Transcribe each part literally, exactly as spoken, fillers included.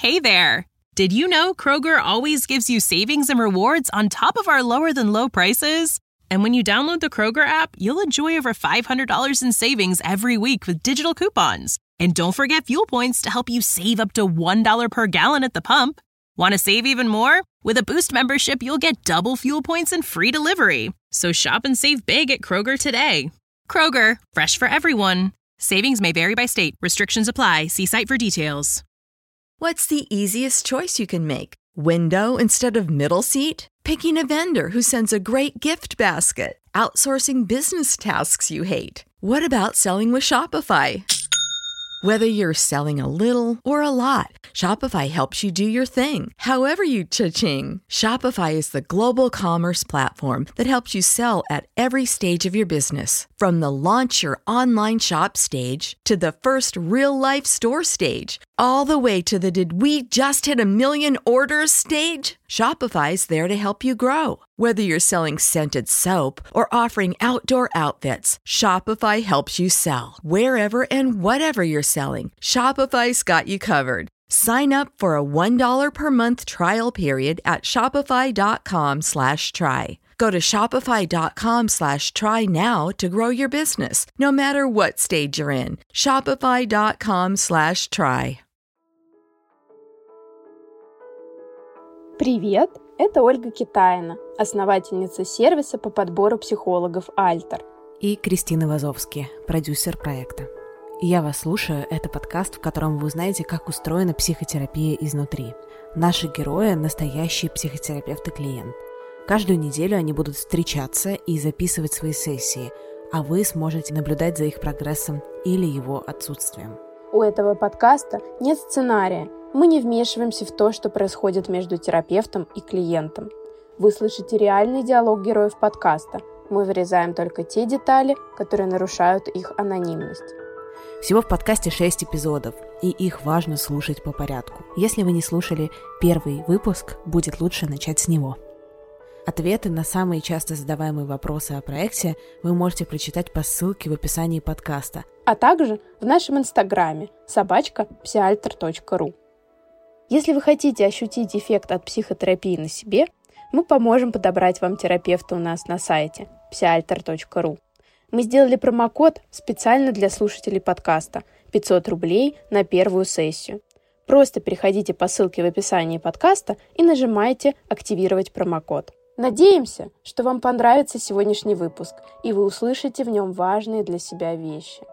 Hey there! Did you know Kroger always gives you savings and rewards on top of our lower-than-low prices? And when you download the Kroger app, you'll enjoy over five hundred dollars in savings every week with digital coupons. And don't forget fuel points to help you save up to one dollar per gallon at the pump. Want to save even more? With a Boost membership, you'll get double fuel points and free delivery. So shop and save big at Kroger today. Kroger, fresh for everyone. Savings may vary by state. Restrictions apply. See site for details. What's the easiest choice you can make? Window instead of middle seat? Picking a vendor who sends a great gift basket? Outsourcing business tasks you hate? What about selling with Shopify? Whether you're selling a little or a lot, Shopify helps you do your thing, however you cha-ching. Shopify is the global commerce platform that helps you sell at every stage of your business. From the launch your online shop stage to the first real-life store stage, all the way to the did we just hit a million orders stage. Shopify's there to help you grow. Whether you're selling scented soap or offering outdoor outfits, Shopify helps you sell. Wherever and whatever you're selling, Shopify's got you covered. Sign up for a one dollar per month trial period at shopify.com slash try. Go to shopify.com slash try now to grow your business, no matter what stage you're in. Shopify.com slash try. Привет, это Ольга Китаина, основательница сервиса по подбору психологов «Альтер». И Кристина Вазовски, продюсер проекта. «Я вас слушаю» — это подкаст, в котором вы узнаете, как устроена психотерапия изнутри. Наши герои — настоящие психотерапевт и клиент. Каждую неделю они будут встречаться и записывать свои сессии, а вы сможете наблюдать за их прогрессом или его отсутствием. У этого подкаста нет сценария. Мы не вмешиваемся в то, что происходит между терапевтом и клиентом. Вы слышите реальный диалог героев подкаста. Мы вырезаем только те детали, которые нарушают их анонимность. Всего в подкасте шесть эпизодов, и их важно слушать по порядку. Если вы не слушали первый выпуск, будет лучше начать с него. Ответы на самые часто задаваемые вопросы о проекте вы можете прочитать по ссылке в описании подкаста, а также в нашем инстаграме собачка псиальтер точка ру. Если вы хотите ощутить эффект от психотерапии на себе, мы поможем подобрать вам терапевта у нас на сайте псиальтер точка ру. Мы сделали промокод специально для слушателей подкаста – пятьсот рублей на первую сессию. Просто переходите по ссылке в описании подкаста и нажимайте «Активировать промокод». Надеемся, что вам понравится сегодняшний выпуск, и вы услышите в нем важные для себя вещи.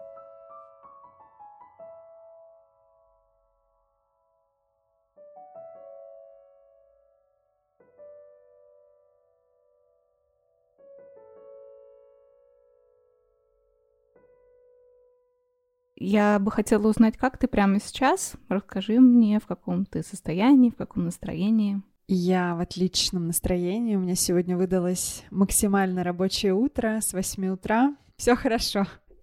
Я бы хотела узнать, как ты прямо сейчас. Расскажи мне, в каком ты состоянии, в каком настроении. Я в отличном настроении. У меня сегодня выдалось максимально рабочее утро с восьми утра. Все хорошо.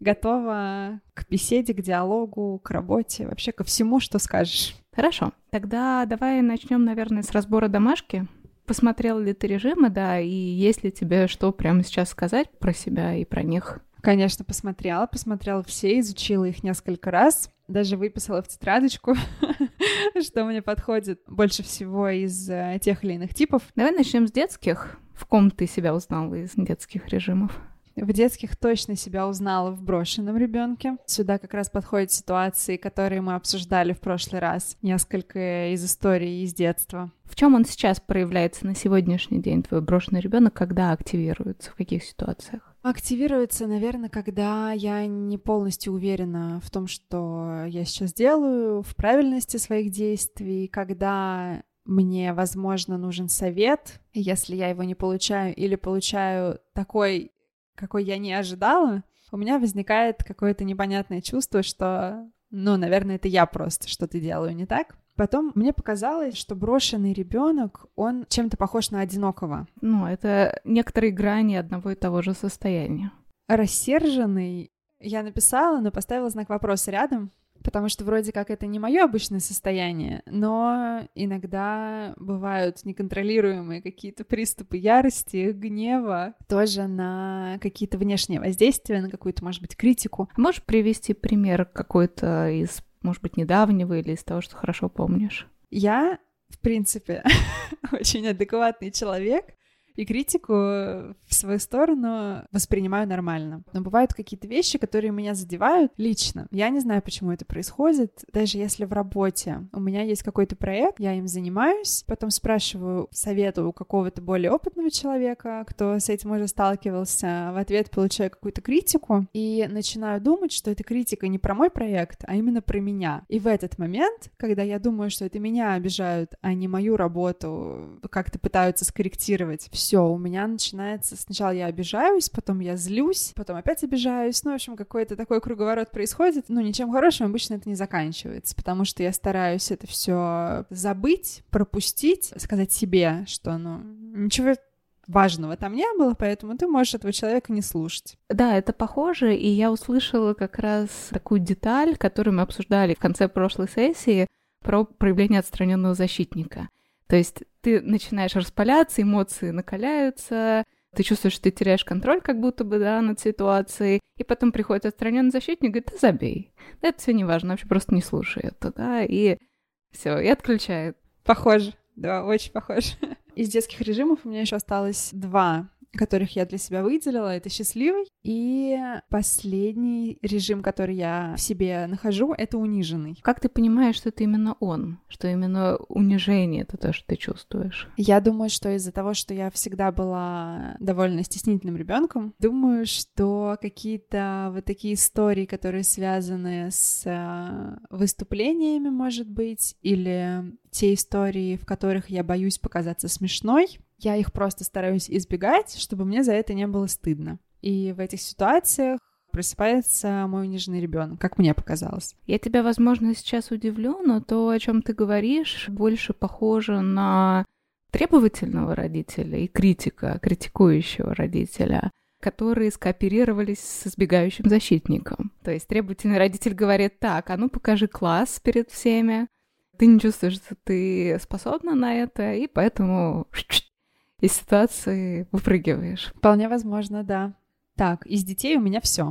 Готова к беседе, к диалогу, к работе, вообще ко всему, что скажешь. Хорошо. Тогда давай начнем, наверное, с разбора домашки. Посмотрела ли ты режимы, да, и есть ли тебе что прямо сейчас сказать про себя и про них? Конечно, посмотрела, посмотрела все, изучила их несколько раз, даже выписала в тетрадочку, что мне подходит больше всего из тех или иных типов. Давай начнем с детских. В ком ты себя узнала из детских режимов? В детских точно себя узнала в брошенном ребенке. Сюда как раз подходят ситуации, которые мы обсуждали в прошлый раз. Несколько из историй из детства. В чем он сейчас проявляется на сегодняшний день, твой брошенный ребенок, когда активируется, в каких ситуациях? Активируется, наверное, когда я не полностью уверена в том, что я сейчас делаю, в правильности своих действий, когда мне, возможно, нужен совет, если я его не получаю или получаю такой, какой я не ожидала, у меня возникает какое-то непонятное чувство, что, ну, наверное, это я просто что-то делаю не так. Потом мне показалось, что брошенный ребенок, он чем-то похож на одинокого. Ну, это некоторые грани одного и того же состояния. Рассерженный я написала, но поставила знак вопроса рядом, потому что вроде как это не мое обычное состояние, но иногда бывают неконтролируемые какие-то приступы ярости, гнева, тоже на какие-то внешние воздействия, на какую-то, может быть, критику. Можешь привести пример какой-то из, может быть, недавнего или из того, что хорошо помнишь? Я, в принципе, очень адекватный человек, и критику в свою сторону воспринимаю нормально. Но бывают какие-то вещи, которые меня задевают лично. Я не знаю, почему это происходит. Даже если в работе у меня есть какой-то проект, я им занимаюсь, потом спрашиваю совета у какого-то более опытного человека, кто с этим уже сталкивался, в ответ получаю какую-то критику и начинаю думать, что эта критика не про мой проект, а именно про меня. И в этот момент, когда я думаю, что это меня обижают, а не мою работу, как-то пытаются скорректировать, все, у меня начинается... Сначала я обижаюсь, потом я злюсь, потом опять обижаюсь. Ну, в общем, какой-то такой круговорот происходит. Ну, ничем хорошим обычно это не заканчивается, потому что я стараюсь это все забыть, пропустить, сказать себе, что, ну, ничего важного там не было, поэтому ты можешь этого человека не слушать. Да, это похоже, и я услышала как раз такую деталь, которую мы обсуждали в конце прошлой сессии, про проявление отстраненного защитника. То есть ты начинаешь распаляться, эмоции накаляются, ты чувствуешь, что ты теряешь контроль как будто бы, да, над ситуацией, и потом приходит отстраненный защитник и говорит: да забей, да это все не важно, вообще просто не слушай это, да, и все, и отключает. Похоже, да, очень похоже. Из детских режимов у меня еще осталось два, которых я для себя выделила. Это счастливый. И последний режим, который я в себе нахожу, это униженный. Как ты понимаешь, что это именно он? Что именно унижение — это то, что ты чувствуешь? Я думаю, что из-за того, что я всегда была довольно стеснительным ребенком, думаю, что какие-то вот такие истории, которые связаны с выступлениями, может быть, или те истории, в которых я боюсь показаться смешной, я их просто стараюсь избегать, чтобы мне за это не было стыдно. И в этих ситуациях просыпается мой униженный ребенок, как мне показалось. Я тебя, возможно, сейчас удивлю, но то, о чем ты говоришь, больше похоже на требовательного родителя и критика, критикующего родителя, которые скооперировались с избегающим защитником. То есть требовательный родитель говорит: так, а ну покажи класс перед всеми. Ты не чувствуешь, что ты способна на это, и поэтому из ситуации выпрыгиваешь. Вполне возможно, да. Так, из детей у меня все.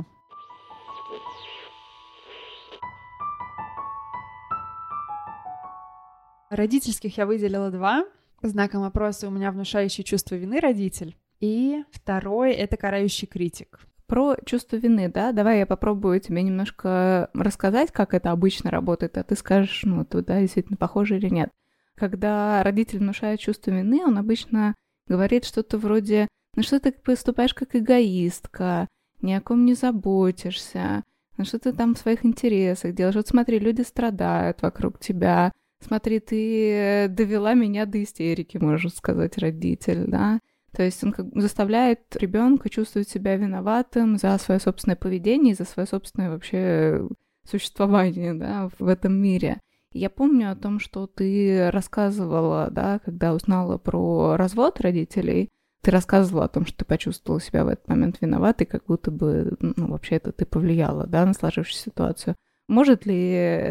Родительских я выделила два. Знаком вопроса у меня внушающий чувство вины родитель. И второй — это карающий критик. Про чувство вины, да? Давай я попробую тебе немножко рассказать, как это обычно работает, а ты скажешь, ну, это, да, действительно похоже или нет. Когда родитель внушает чувство вины, он обычно говорит что-то вроде: ну что ты поступаешь как эгоистка, ни о ком не заботишься, ну что ты там в своих интересах делаешь, вот смотри, люди страдают вокруг тебя, смотри, ты довела меня до истерики, может сказать родитель, да? То есть он как бы заставляет ребенка чувствовать себя виноватым за свое собственное поведение и за свое собственное вообще существование, да, в этом мире. Я помню о том, что ты рассказывала, да, когда узнала про развод родителей, ты рассказывала о том, что ты почувствовала себя в этот момент виноватой, как будто бы, ну, вообще это ты повлияла, да, на сложившуюся ситуацию. Может ли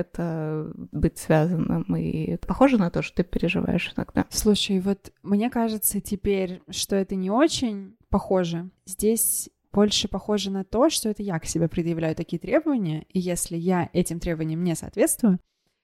это быть связанным? И это похоже на то, что ты переживаешь иногда? Слушай, вот мне кажется теперь, что это не очень похоже. Здесь больше похоже на то, что это я к себе предъявляю такие требования, и если я этим требованиям не соответствую,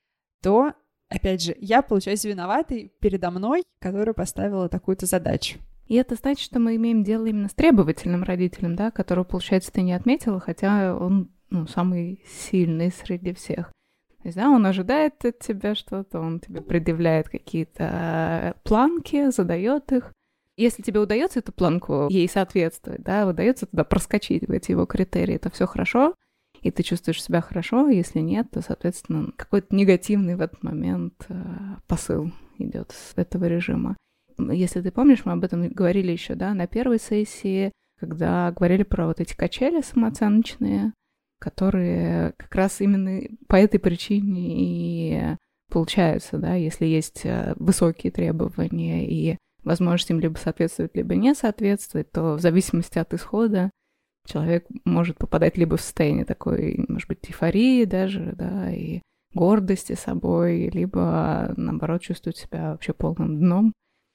то, опять же, я получаюсь виноватой передо мной, которая поставила такую-то задачу. И это значит, что мы имеем дело именно с требовательным родителем, да, которого, получается, ты не отметила, хотя он, ну, самый сильный среди всех. То есть, да, он ожидает от тебя что-то, он тебе предъявляет какие-то планки, задает их. Если тебе удается эту планку ей соответствовать, да, удается туда проскочить в эти его критерии, то все хорошо, и ты чувствуешь себя хорошо. Если нет, то, соответственно, какой-то негативный в этот момент э, посыл идет с этого режима. Если ты помнишь, мы об этом говорили еще, да, на первой сессии, когда говорили про вот эти качели самооценочные, которые как раз именно по этой причине и получаются, да, если есть высокие требования и возможность им либо соответствовать, либо не соответствовать, то в зависимости от исхода человек может попадать либо в состояние такой, может быть, эйфории даже, да, и гордости собой, либо, наоборот, чувствовать себя вообще полным дном.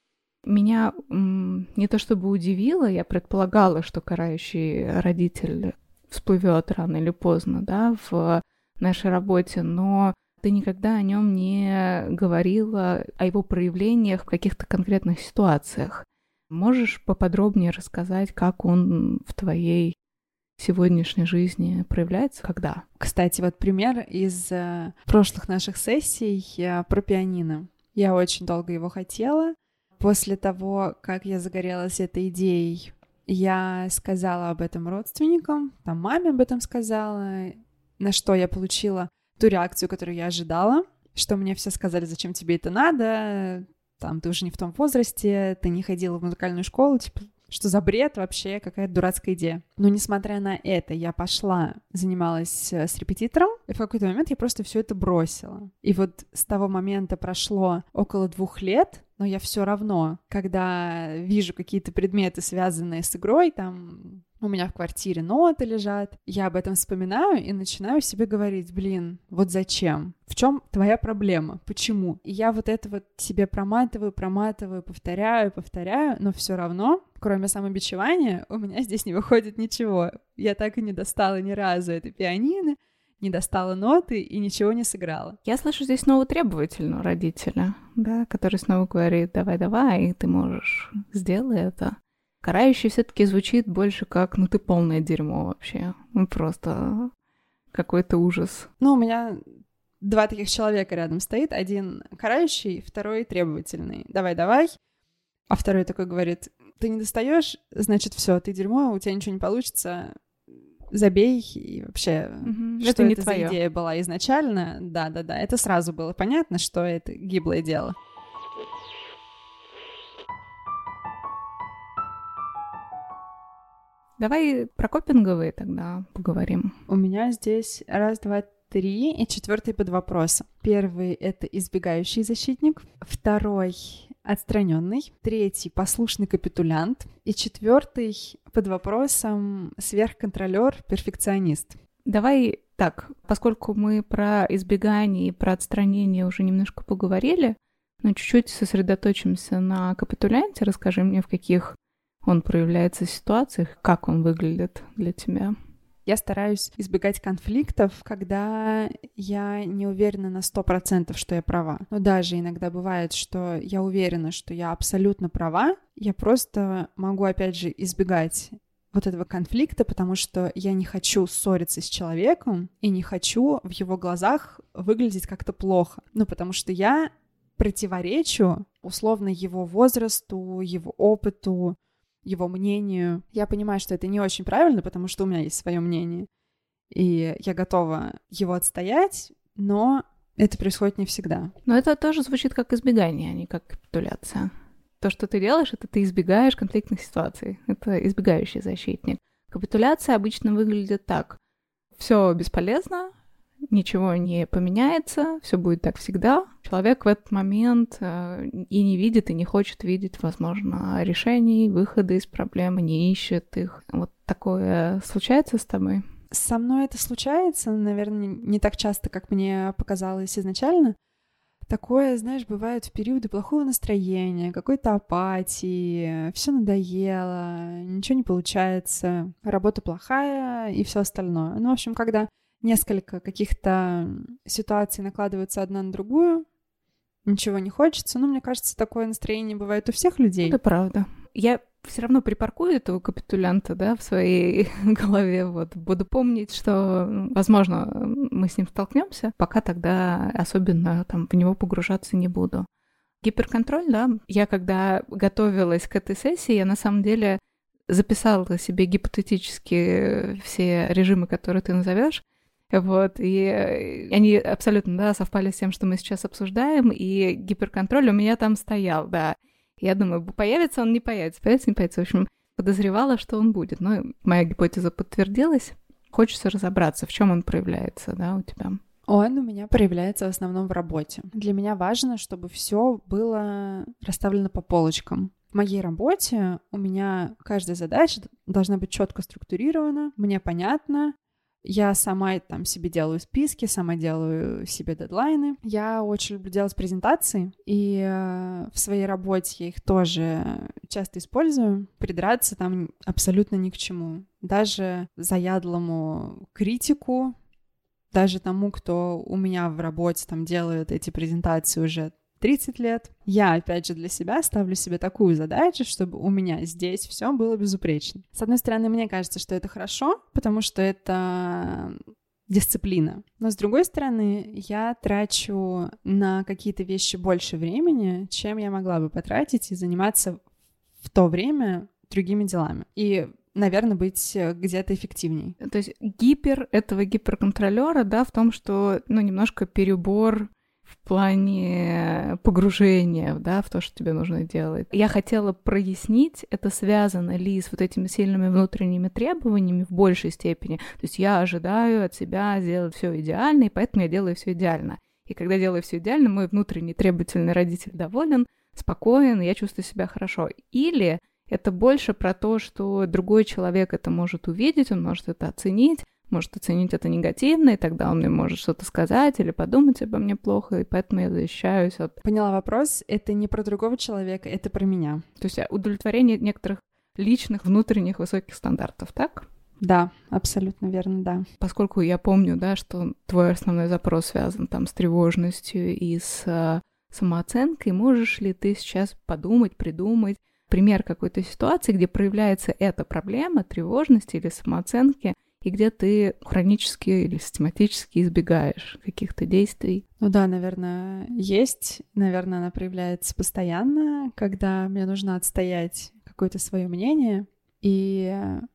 Меня м, не то чтобы удивило, я предполагала, что карающий родитель всплывет рано или поздно, да, в нашей работе, но ты никогда о нем не говорила, о его проявлениях в каких-то конкретных ситуациях. Можешь поподробнее рассказать, как он в твоей сегодняшней жизни проявляется, когда? Кстати, вот пример из э, прошлых наших сессий э, про пианино. Я очень долго его хотела. После того, как я загорелась этой идеей, я сказала об этом родственникам, там маме об этом сказала, на что я получила ту реакцию, которую я ожидала, что мне все сказали, зачем тебе это надо, там, ты уже не в том возрасте, ты не ходила в музыкальную школу, типа, что за бред вообще, какая-то дурацкая идея. Но несмотря на это, я пошла, занималась с репетитором, и в какой-то момент я просто все это бросила. И вот с того момента прошло около двух лет, но я все равно, когда вижу какие-то предметы, связанные с игрой, там у меня в квартире ноты лежат, я об этом вспоминаю и начинаю себе говорить: блин, вот зачем? В чем твоя проблема? Почему? И я вот это вот себе проматываю, проматываю, повторяю, повторяю, но все равно, кроме самобичевания, у меня здесь не выходит ничего. Я так и не достала ни разу это пианино, не достала ноты и ничего не сыграла. Я слышу здесь снова требовательного родителя, да, который снова говорит: давай-давай, ты можешь, сделай это. Карающий все-таки звучит больше как: ну ты полное дерьмо вообще, ну просто какой-то ужас. Ну, у меня два таких человека рядом стоит, один карающий, второй требовательный. Давай-давай. А второй такой говорит: ты не достаешь, значит, все, ты дерьмо, у тебя ничего не получится. Забей, и вообще, угу, что это, не это твоё. за идея была изначально. Да-да-да, это сразу было понятно, что это гиблое дело. Давай про копинговые тогда поговорим. У меня здесь раз, два, три, и четвертый под вопросом. Первый — это избегающий защитник. Второй — отстраненный. Третий — послушный капитулянт. И четвертый под вопросом сверхконтролер, перфекционист. Давай так, поскольку мы про избегание и про отстранение уже немножко поговорили, но чуть-чуть сосредоточимся на капитулянте. Расскажи мне, в каких он проявляется в ситуациях, как он выглядит для тебя. Я стараюсь избегать конфликтов, когда я не уверена на сто процентов, что я права. Но даже иногда бывает, что я уверена, что я абсолютно права, я просто могу, опять же, избегать вот этого конфликта, потому что я не хочу ссориться с человеком и не хочу в его глазах выглядеть как-то плохо. Ну, потому что я противоречу условно его возрасту, его опыту, его мнению. Я понимаю, что это не очень правильно, потому что у меня есть свое мнение, и я готова его отстоять, но это происходит не всегда. Но это тоже звучит как избегание, а не как капитуляция. То, что ты делаешь, это ты избегаешь конфликтных ситуаций. Это избегающий защитник. Капитуляция обычно выглядит так: все бесполезно, ничего не поменяется, все будет так всегда. Человек в этот момент э, и не видит, и не хочет видеть, возможно, решений, выхода из проблемы, не ищет их. Вот такое случается с тобой? Со мной это случается, наверное, не так часто, как мне показалось изначально. Такое, знаешь, бывает в периоды плохого настроения, какой-то апатии, все надоело, ничего не получается, работа плохая и все остальное. Ну, в общем, когда несколько каких-то ситуаций накладываются одна на другую, ничего не хочется. Ну, мне кажется, такое настроение бывает у всех людей. Это правда. Я все равно припаркую этого капитулянта, да, в своей голове. Вот буду помнить, что, возможно, мы с ним столкнемся, пока тогда особенно там в него погружаться не буду. Гиперконтроль, да. Я когда готовилась к этой сессии, я на самом деле записала себе гипотетически все режимы, которые ты назовешь. Вот, и они абсолютно, да, совпали с тем, что мы сейчас обсуждаем, и гиперконтроль у меня там стоял, да. Я думаю, появится он, не появится, появится, не появится. В общем, подозревала, что он будет. Но моя гипотеза подтвердилась. Хочется разобраться, в чем он проявляется, да, у тебя. Он у меня проявляется в основном в работе. Для меня важно, чтобы все было расставлено по полочкам. В моей работе у меня каждая задача должна быть четко структурирована, мне понятно. Я сама там себе делаю списки, сама делаю себе дедлайны. Я очень люблю делать презентации, и э, в своей работе я их тоже часто использую. Придраться там абсолютно ни к чему. Даже заядлому критику, даже тому, кто у меня в работе там делает эти презентации уже тридцать лет, я, опять же, для себя ставлю себе такую задачу, чтобы у меня здесь все было безупречно. С одной стороны, мне кажется, что это хорошо, потому что это дисциплина. Но, с другой стороны, я трачу на какие-то вещи больше времени, чем я могла бы потратить и заниматься в то время другими делами. И, наверное, быть где-то эффективней. То есть гипер этого гиперконтролера, да, в том, что, ну, немножко перебор в плане погружения, да, в то, что тебе нужно делать. Я хотела прояснить, это связано ли с вот этими сильными внутренними требованиями в большей степени. То есть я ожидаю от себя сделать все идеально, и поэтому я делаю все идеально. И когда делаю все идеально, мой внутренний требовательный родитель доволен, спокоен, и я чувствую себя хорошо. Или это больше про то, что другой человек это может увидеть, он может это оценить, может оценить это негативно, и тогда он мне может что-то сказать или подумать обо мне плохо, и поэтому я защищаюсь от... Поняла вопрос. Это не про другого человека, это про меня. То есть удовлетворение некоторых личных внутренних высоких стандартов, так? Да, абсолютно верно, да. Поскольку я помню, да, что твой основной запрос связан там с тревожностью и с э, самооценкой, можешь ли ты сейчас подумать, придумать пример какой-то ситуации, где проявляется эта проблема тревожности или самооценки, и где ты хронически или систематически избегаешь каких-то действий? Ну да, наверное, есть. Наверное, она проявляется постоянно, когда мне нужно отстоять какое-то свое мнение, и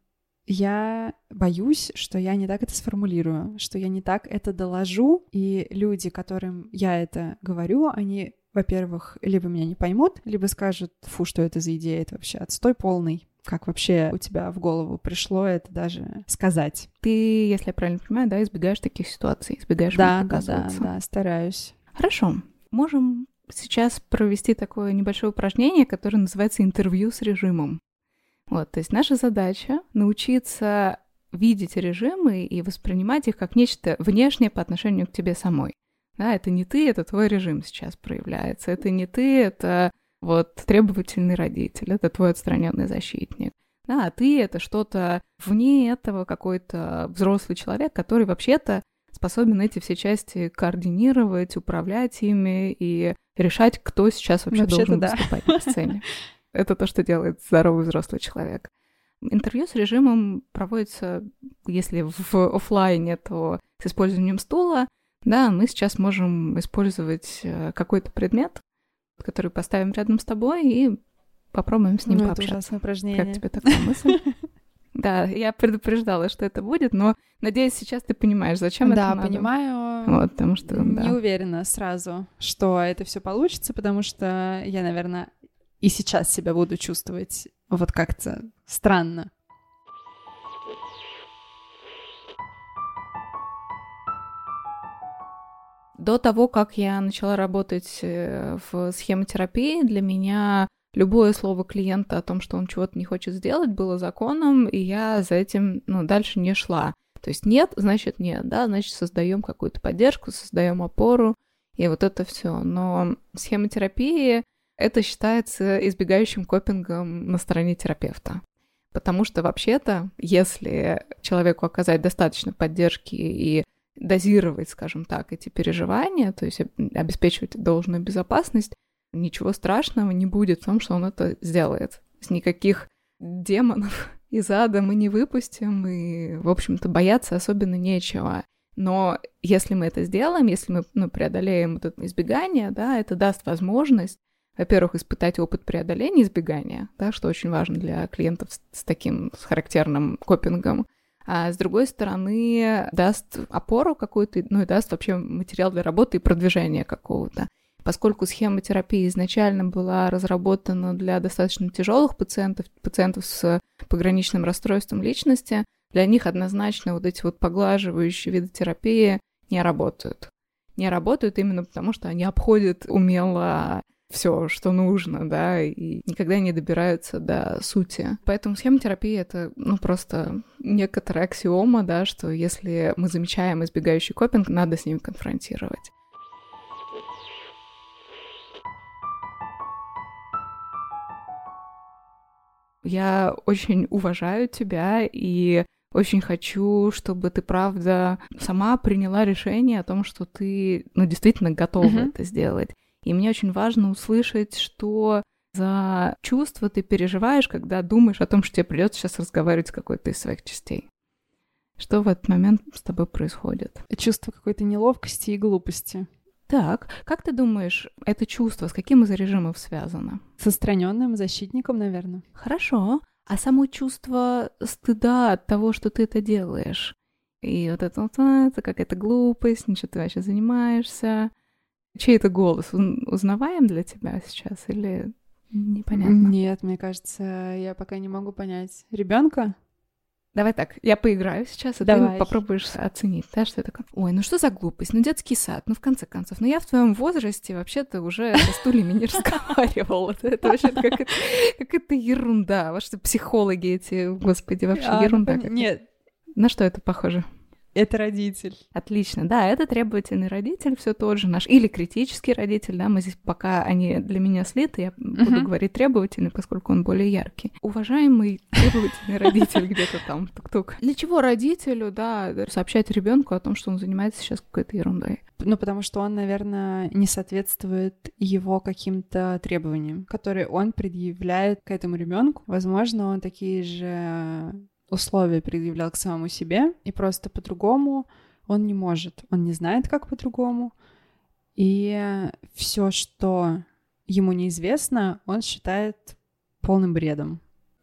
я боюсь, что я не так это сформулирую, что я не так это доложу, и люди, которым я это говорю, они, во-первых, либо меня не поймут, либо скажут: фу, что это за идея, это вообще отстой полный. Как вообще у тебя в голову пришло это даже сказать? Ты, если я правильно понимаю, да, избегаешь таких ситуаций, избегаешь да, да, да, да, стараюсь. Хорошо. Можем сейчас провести такое небольшое упражнение, которое называется «Интервью с режимом». Вот, то есть наша задача — научиться видеть режимы и воспринимать их как нечто внешнее по отношению к тебе самой. Да, это не ты, это твой режим сейчас проявляется. Это не ты, это... Вот требовательный родитель, это твой отстраненный защитник. Да, а ты — это что-то вне этого, какой-то взрослый человек, который вообще-то способен эти все части координировать, управлять ими и решать, кто сейчас вообще Вообще-то должен да. выступать на сцене. Это то, что делает здоровый взрослый человек. Интервью с режимом проводится, если в офлайне, то с использованием стула. Да, мы сейчас можем использовать какой-то предмет, который поставим рядом с тобой, и попробуем с ним ну, пообщаться. Это ужасное упражнение. Как тебе такая мысль? Да, я предупреждала, что это будет, но, надеюсь, сейчас ты понимаешь, зачем это надо. Да, понимаю. Вот, потому что... Не уверена сразу, что это все получится, потому что я, наверное, и сейчас себя буду чувствовать вот как-то странно. До того, как я начала работать в схемотерапии, для меня любое слово клиента о том, что он чего-то не хочет сделать, было законом, и я за этим, ну, дальше не шла. То есть нет, значит нет, да, значит создаем какую-то поддержку, создаем опору, и вот это все. Но схемотерапия — это считается избегающим копингом на стороне терапевта. Потому что вообще-то, если человеку оказать достаточно поддержки и дозировать, скажем так, эти переживания, то есть обеспечивать должную безопасность, ничего страшного не будет в том, что он это сделает. Никаких демонов из ада мы не выпустим, и, в общем-то, бояться особенно нечего. Но если мы это сделаем, если мы ну, преодолеем вот это избегание, да, это даст возможность, во-первых, испытать опыт преодоления избегания, да, что очень важно для клиентов с, с таким с характерным копингом, а с другой стороны даст опору какую-то, ну и даст вообще материал для работы и продвижения какого-то. Поскольку схема терапии изначально была разработана для достаточно тяжелых пациентов, пациентов с пограничным расстройством личности, для них однозначно вот эти вот поглаживающие виды терапии не работают. Не работают именно потому, что они обходят умело все, что нужно, да, и никогда не добираются до сути. Поэтому схемотерапия — это, ну, просто некоторая аксиома, да, что если мы замечаем избегающий копинг, надо с ним конфронтировать. Я очень уважаю тебя и Очень хочу, чтобы ты, правда, сама приняла решение о том, что ты, ну, действительно готова uh-huh. это сделать. И мне очень важно услышать, что за чувства ты переживаешь, когда думаешь о том, что тебе придется сейчас разговаривать с какой-то из своих частей. Что в этот момент с тобой происходит? Чувство какой-то неловкости и глупости. Так, как ты думаешь, это чувство с каким из режимов связано? С отстраненным защитником, наверное. Хорошо. А само чувство стыда от того, что ты это делаешь? И вот это вот, это какая-то глупость, ничего ты вообще занимаешься. Чей это голос? Узнаваем для тебя сейчас или непонятно? Нет, мне кажется, я пока не могу понять. Ребенка? Давай так, я поиграю сейчас, и Давай. ты попробуешь оценить, да, что это такое. Ой, ну что за глупость? Ну детский сад, ну в конце концов. Ну я в твоем возрасте вообще-то уже со стульями не разговаривала. Это вообще какая-то ерунда. Ваши психологи эти, господи, вообще ерунда. Нет. На что это похоже? Это родитель. Отлично, да, это требовательный родитель, все тот же наш, или критический родитель, да, мы здесь пока они для меня слиты, я uh-huh. буду говорить требовательный, поскольку он более яркий. Уважаемый требовательный родитель где-то там, тук-тук. Для чего родителю, да, сообщать ребенку о том, что он занимается сейчас какой-то ерундой? Ну, потому что он, наверное, не соответствует его каким-то требованиям, которые он предъявляет к этому ребенку. Возможно, он такие же условия предъявлял к самому себе, и просто по-другому он не может. Он не знает, как по-другому. И все, что ему неизвестно, он считает полным бредом.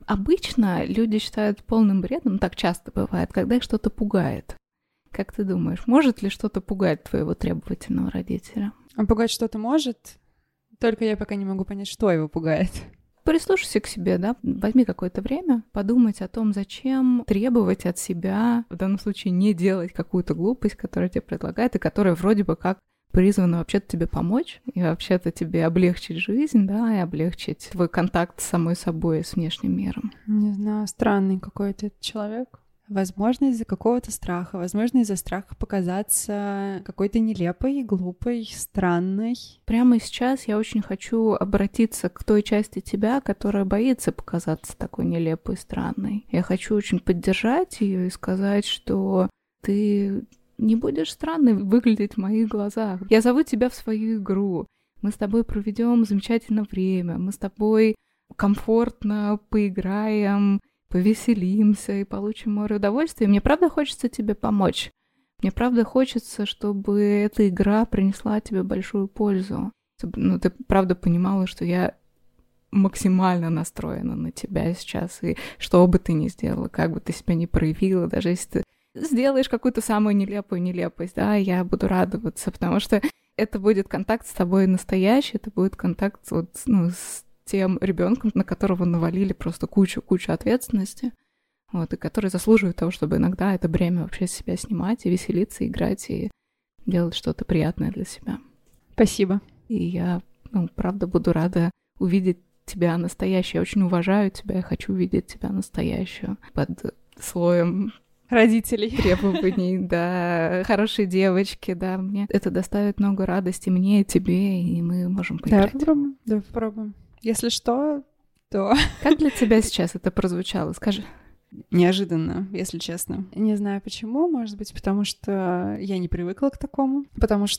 Обычно люди считают полным бредом, так часто бывает, когда их что-то пугает. Как ты думаешь, может ли что-то пугать твоего требовательного родителя? Он пугать что-то может, только я пока не могу понять, что его пугает. Прислушайся к себе, да, возьми какое-то время подумать о том, зачем требовать от себя, в данном случае не делать какую-то глупость, которая тебе предлагает, и которая вроде бы как призвана вообще-то тебе помочь, и вообще-то тебе облегчить жизнь, да, и облегчить твой контакт с самой собой и с внешним миром. Не знаю, странный какой-то этот человек. Возможно, из-за какого-то страха, возможно, из-за страха показаться какой-то нелепой, глупой, странной. Прямо сейчас я очень хочу обратиться к той части тебя, которая боится показаться такой нелепой, странной. Я хочу очень поддержать ее и сказать, что ты не будешь странной выглядеть в моих глазах. Я зову тебя в свою игру. Мы с тобой проведем замечательное время. Мы с тобой комфортно поиграем, повеселимся и получим море удовольствия. Мне правда хочется тебе помочь. Мне правда хочется, чтобы эта игра принесла тебе большую пользу. Ну, ты правда понимала, что я максимально настроена на тебя сейчас, и что бы ты ни сделала, как бы ты себя ни проявила, даже если ты сделаешь какую-то самую нелепую нелепость, да, я буду радоваться, потому что это будет контакт с тобой настоящий, это будет контакт вот, ну, с тем ребенком, на которого навалили просто кучу-кучу ответственности, вот, и который заслуживает того, чтобы иногда это бремя вообще с себя снимать и веселиться, играть и делать что-то приятное для себя. Спасибо. И я, ну, правда, буду рада увидеть тебя настоящую. Я очень уважаю тебя, я хочу увидеть тебя настоящую под слоем родителей, требований, да, хорошей девочки, да, мне это доставит много радости, мне и тебе, и мы можем поиграть. Да, попробуем, да, попробуем. Если что, то... Как для тебя сейчас это прозвучало? Скажи. Неожиданно, если честно. Не знаю почему, может быть, потому что я не привыкла к такому, потому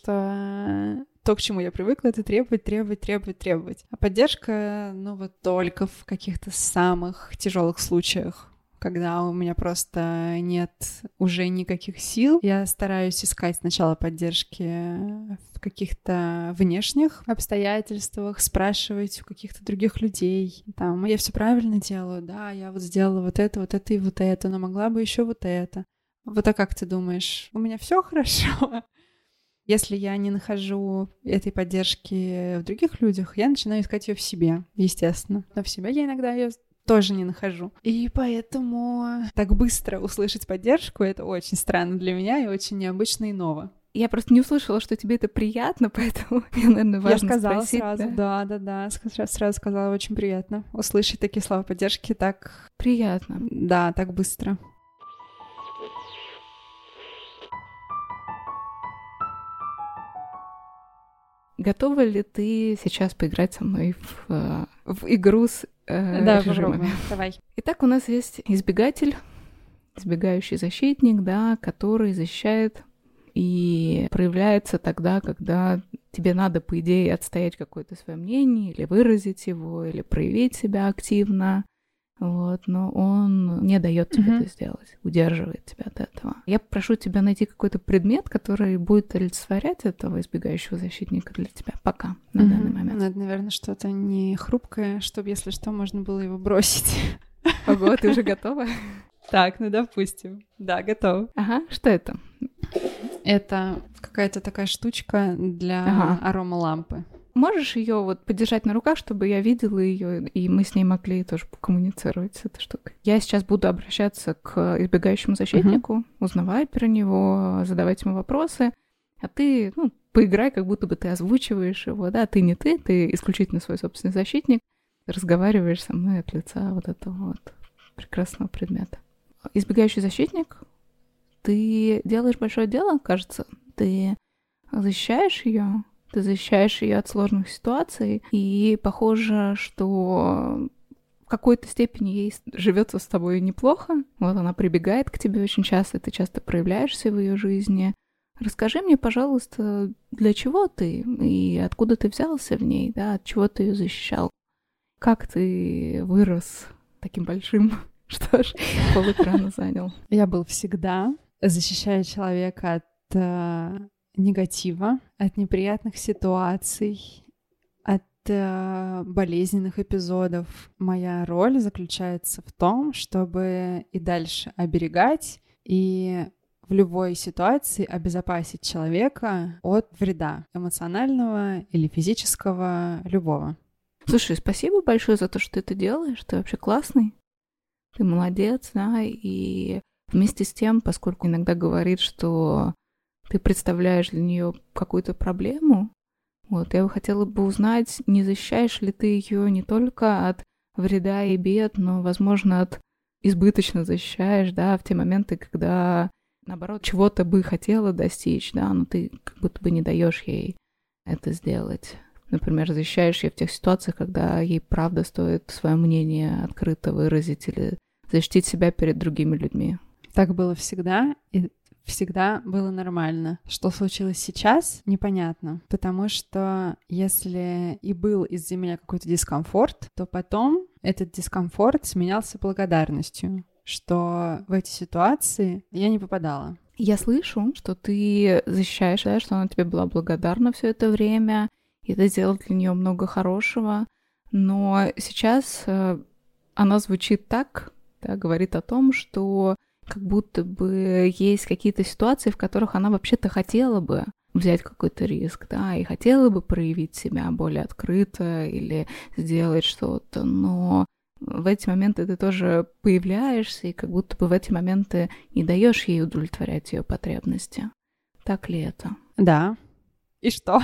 что то, к чему я привыкла, это требовать, требовать, требовать, требовать. А поддержка, ну вот только в каких-то самых тяжелых случаях, когда у меня просто нет уже никаких сил. Я стараюсь искать сначала поддержки в каких-то внешних обстоятельствах, спрашивать у каких-то других людей. Там, я все правильно делаю, да, я вот сделала вот это, вот это и вот это, но могла бы еще вот это. Вот а как ты думаешь, у меня все хорошо? Если я не нахожу этой поддержки в других людях, я начинаю искать ее в себе, естественно. Но в себе я иногда ее тоже не нахожу. И поэтому так быстро услышать поддержку — это очень странно для меня и очень необычно и ново. Я просто не услышала, что тебе это приятно, поэтому мне, наверное, важно Я сказала спросить, сразу, да, да, да, да, сразу сказала, очень приятно услышать такие слова поддержки так... Приятно. Да, так быстро. Готова ли ты сейчас поиграть со мной в, в игру с э, да, режимами? Попробуем. Давай. Итак, у нас есть избегатель, избегающий защитник, да, который защищает и проявляется тогда, когда тебе надо, по идее, отстоять какое-то свое мнение или выразить его, или проявить себя активно. Вот, но он не дает тебе mm-hmm. это сделать, удерживает тебя от этого. Я прошу тебя найти какой-то предмет, который будет олицетворять этого избегающего защитника для тебя пока, на mm-hmm. данный момент. Ну, это, наверное, что-то не хрупкое, чтобы, если что, можно было его бросить. Ого, ты уже готова? Так, ну допустим. Да, готова. Ага, что это? Это какая-то такая штучка для ага. аромалампы. Можешь ее вот подержать на руках, чтобы я видела ее, и мы с ней могли тоже покоммуницировать с этой штукой. Я сейчас буду обращаться к избегающему защитнику, uh-huh. узнавать про него, задавать ему вопросы, а ты, ну, поиграй, как будто бы ты озвучиваешь его, да, ты не ты, ты исключительно свой собственный защитник, разговариваешь со мной от лица вот этого вот прекрасного предмета. Избегающий защитник, ты делаешь большое дело, кажется, ты защищаешь ее. Ты защищаешь ее от сложных ситуаций, и похоже, что в какой-то степени ей живется с тобой неплохо. Вот она прибегает к тебе очень часто, ты часто проявляешься в ее жизни. Расскажи мне, пожалуйста, для чего ты и откуда ты взялся в ней, да, от чего ты ее защищал? Как ты вырос таким большим, что ж, полэкрана занял? Я был всегда, защищая человека от негатива, от неприятных ситуаций, от э, болезненных эпизодов. Моя роль заключается в том, чтобы и дальше оберегать и в любой ситуации обезопасить человека от вреда эмоционального или физического, любого. Слушай, спасибо большое за то, что ты это делаешь. Ты вообще классный. Ты молодец, да, и вместе с тем, поскольку иногда говорит, что ты представляешь для нее какую-то проблему, вот, я бы хотела бы узнать, не защищаешь ли ты ее не только от вреда и бед, но, возможно, от избыточно защищаешь, да, в те моменты, когда, наоборот, чего-то бы хотела достичь, да, но ты как будто бы не даешь ей это сделать. Например, защищаешь ее в тех ситуациях, когда ей правда стоит свое мнение открыто выразить или защитить себя перед другими людьми. Так было всегда, и всегда было нормально. Что случилось сейчас, непонятно. Потому что если и был из-за меня какой-то дискомфорт, то потом этот дискомфорт сменялся благодарностью, что в эти ситуации я не попадала. Я слышу, что ты защищаешь, да, что она тебе была благодарна все это время, и ты сделал для нее много хорошего. Но сейчас э, она звучит так, да, говорит о том, что как будто бы есть какие-то ситуации, в которых она вообще-то хотела бы взять какой-то риск, да, и хотела бы проявить себя более открыто или сделать что-то, но в эти моменты ты тоже появляешься, и как будто бы в эти моменты не даешь ей удовлетворять ее потребности. Так ли это? Да. И что?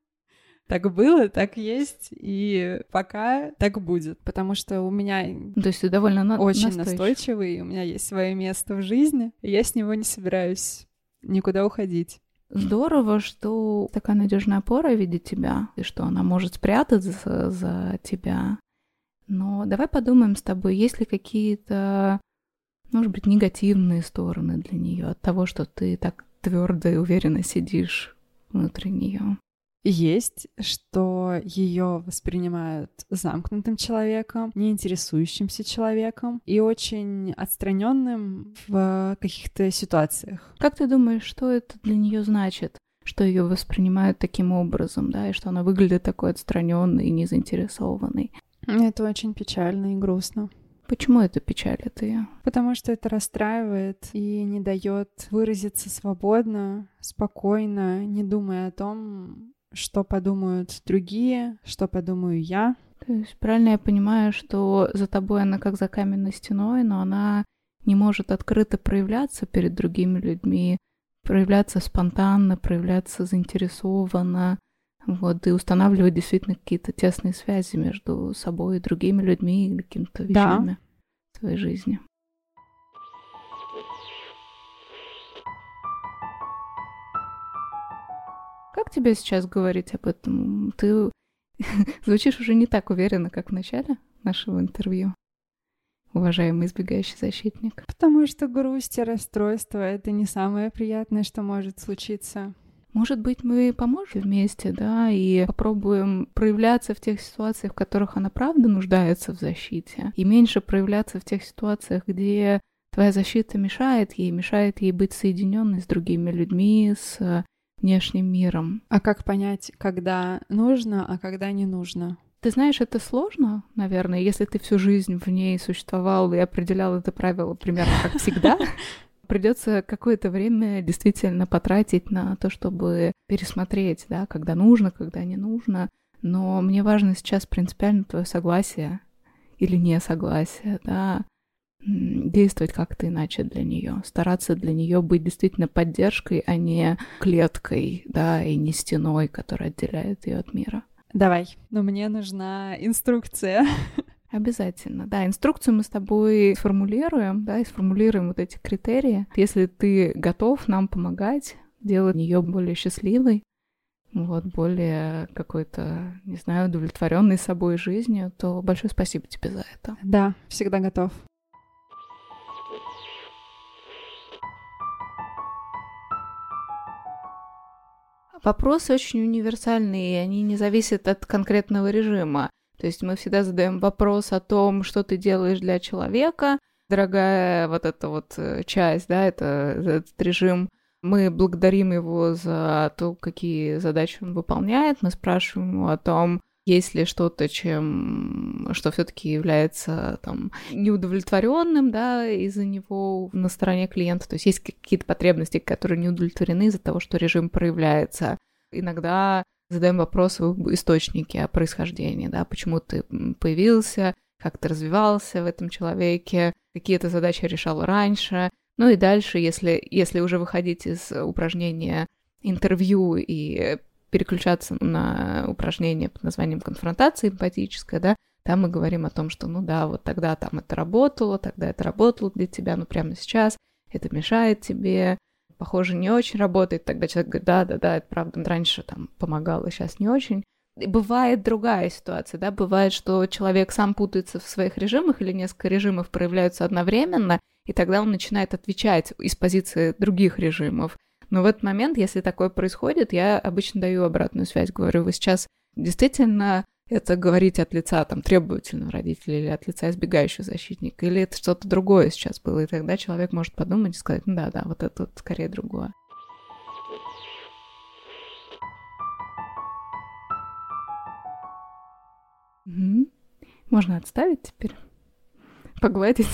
Так было, так есть, и пока так будет. Потому что у меня То есть ты довольно на- очень настойчив. настойчивый, у меня есть свое место в жизни, и я с него не собираюсь никуда уходить. Здорово, что такая надежная опора видит тебя, и что она может спрятаться за тебя. Но давай подумаем с тобой, есть ли какие-то, может быть, негативные стороны для нее от того, что ты так твердо и уверенно сидишь внутри нее. Есть, что ее воспринимают замкнутым человеком, неинтересующимся человеком и очень отстраненным в каких-то ситуациях. Как ты думаешь, что это для нее значит, что ее воспринимают таким образом, да, и что она выглядит такой отстраненной и незаинтересованной? Это очень печально и грустно. Почему это печалит ее? Потому что это расстраивает и не дает выразиться свободно, спокойно, не думая о том, что подумают другие, что подумаю я. То есть правильно я понимаю, что за тобой она как за каменной стеной, но она не может открыто проявляться перед другими людьми, проявляться спонтанно, проявляться заинтересованно, вот, и устанавливать действительно какие-то тесные связи между собой и другими людьми или какими-то вещами да. в своей жизни. Как тебе сейчас говорить об этом? Ты звучишь уже не так уверенно, как в начале нашего интервью. уважаемый избегающий защитник? Потому что грусть и расстройство — это не самое приятное, что может случиться. Может быть, мы поможем вместе, да, и попробуем проявляться в тех ситуациях, в которых она правда нуждается в защите, и меньше проявляться в тех ситуациях, где твоя защита мешает ей, мешает ей быть соединенной с другими людьми, с внешним миром. А как понять, когда нужно, а когда не нужно? Ты знаешь, это сложно, наверное, если ты всю жизнь в ней существовал и определял это правило примерно как всегда. Придется какое-то время действительно потратить на то, чтобы пересмотреть, да, когда нужно, когда не нужно. Но мне важно сейчас принципиально твое согласие или несогласие, да, действовать как-то иначе для нее, стараться для нее быть действительно поддержкой, а не клеткой, да, и не стеной, которая отделяет ее от мира. Давай, но мне нужна инструкция. Обязательно, да. Инструкцию мы с тобой сформулируем, да, и сформулируем вот эти критерии. Если ты готов нам помогать, делать ее более счастливой, вот, более какой-то, не знаю, удовлетворенной собой жизнью, то большое спасибо тебе за это. Да, всегда готов. Вопросы очень универсальные, они не зависят от конкретного режима. То есть мы всегда задаем вопрос о том, что ты делаешь для человека. Дорогая вот эта вот часть, да, это, этот режим, мы благодарим его за то, какие задачи он выполняет. Мы спрашиваем его о том, есть ли что-то, чем, что все-таки является там неудовлетворенным, да, из-за него на стороне клиента. То есть есть какие-то потребности, которые не удовлетворены из-за того, что режим проявляется. Иногда задаем вопросы об источнике, о происхождении, да, почему ты появился, как ты развивался в этом человеке, какие ты задачи решал раньше. Ну и дальше, если, если уже выходить из упражнения интервью и переключаться на упражнение под названием конфронтация эмпатическая, да, там мы говорим о том, что, ну да, вот тогда там это работало, тогда это работало для тебя, но прямо сейчас это мешает тебе, похоже, не очень работает, тогда человек говорит, да-да-да, это правда, раньше там помогало, сейчас не очень. И бывает другая ситуация, да, бывает, что человек сам путается в своих режимах или несколько режимов проявляются одновременно, и тогда он начинает отвечать из позиции других режимов. Но в этот момент, если такое происходит, я обычно даю обратную связь, говорю, вы сейчас действительно это говорите от лица там, требовательного родителя или от лица избегающего защитника, или это что-то другое сейчас было, и тогда человек может подумать и сказать, ну да-да, вот это вот скорее другое. Угу. Можно отставить теперь, погладить,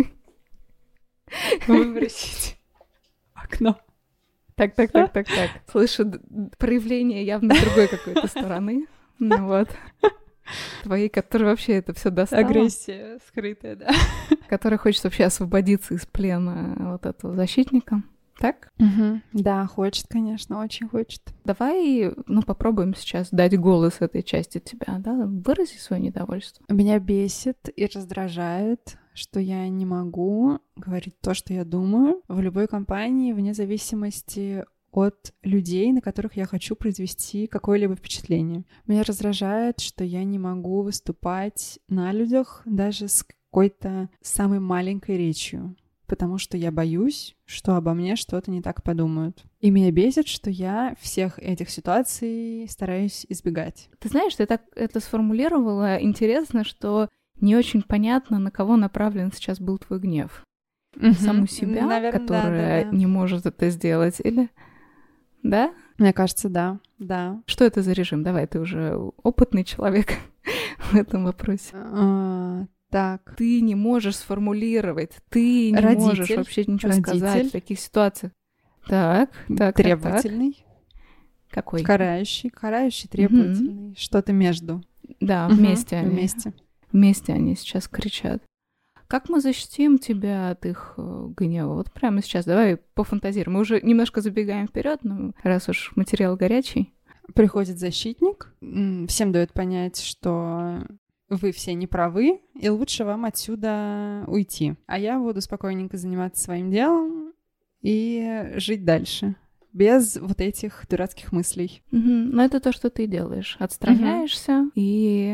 выбросить окно. Так, так, так, так, так. Слышу проявление явно другой какой-то стороны. Ну вот. Твоей, которая вообще это все достала. Агрессия скрытая, да. Которая хочет вообще освободиться из плена вот этого защитника. Так? Угу. Да, хочет, конечно, очень хочет. Давай, ну, попробуем сейчас дать голос этой части тебя, да? Вырази свое недовольство. Меня бесит и раздражает, что я не могу говорить то, что я думаю в любой компании, вне зависимости от людей, на которых я хочу произвести какое-либо впечатление. Меня раздражает, что я не могу выступать на людях даже с какой-то самой маленькой речью, потому что я боюсь, что обо мне что-то не так подумают. И меня бесит, что я всех этих ситуаций стараюсь избегать. Ты знаешь, ты так это сформулировала. Интересно, что не очень понятно, на кого направлен сейчас был твой гнев. На саму себя, Наверное, которая да, да, да. не может это сделать, или... Да? Мне кажется, да, да. Что это за режим? Давай, ты уже опытный человек в этом вопросе. А, так. Ты не можешь сформулировать, ты не Родитель. можешь вообще ничего Родитель. сказать в таких ситуациях. Так, так, Требовательный. Так, так. Какой? Карающий, карающий, требовательный. Угу. Что-то между. Да, угу. вместе они. Вместе. Вместе они сейчас кричат. Как мы защитим тебя от их гнева? Вот прямо сейчас давай пофантазируем. Мы уже немножко забегаем вперед, но раз уж материал горячий. Приходит защитник, всем дает понять, что вы все не правы, и лучше вам отсюда уйти. А я буду спокойненько заниматься своим делом и жить дальше. Без вот этих дурацких мыслей. Угу. Но это то, что ты делаешь. Отстраняешься угу. и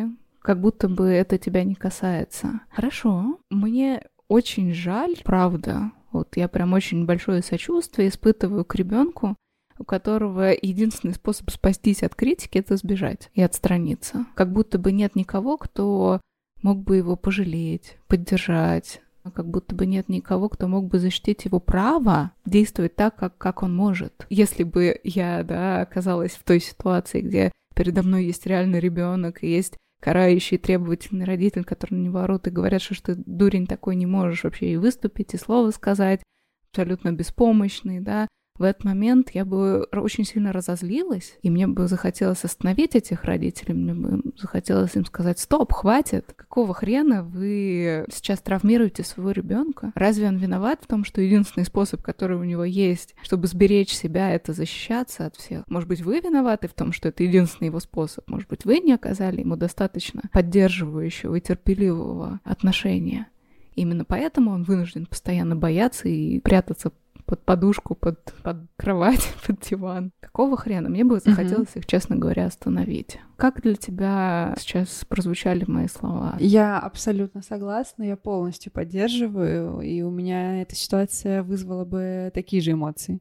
как будто бы это тебя не касается. Хорошо, мне очень жаль, правда. Вот я прям очень большое сочувствие испытываю к ребенку, у которого единственный способ спастись от критики — это сбежать и отстраниться. Как будто бы нет никого, кто мог бы его пожалеть, поддержать. Как будто бы нет никого, кто мог бы защитить его право действовать так, как, как он может. Если бы я, да, оказалась в той ситуации, где передо мной есть реальный ребенок и есть карающий, требовательный родитель, который на него орут и говорят, что, что ты, дурень, такой не можешь вообще и выступить, и слово сказать, абсолютно беспомощный, да, в этот момент я бы очень сильно разозлилась, и мне бы захотелось остановить этих родителей, мне бы захотелось им сказать: стоп, хватит, какого хрена вы сейчас травмируете своего ребенка? Разве он виноват в том, что единственный способ, который у него есть, чтобы сберечь себя, это защищаться от всех? Может быть, вы виноваты в том, что это единственный его способ? Может быть, вы не оказали ему достаточно поддерживающего и терпеливого отношения? Именно поэтому он вынужден постоянно бояться и прятаться под подушку, под, под кровать, под диван. Какого хрена? Мне бы захотелось их, честно говоря, остановить. Как для тебя сейчас прозвучали мои слова? Я абсолютно согласна, я полностью поддерживаю, и у меня эта ситуация вызвала бы такие же эмоции.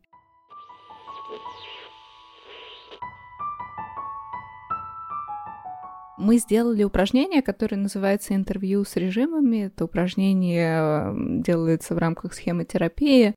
Мы сделали упражнение, которое называется «Интервью с режимами». Это упражнение делается в рамках схемы терапии.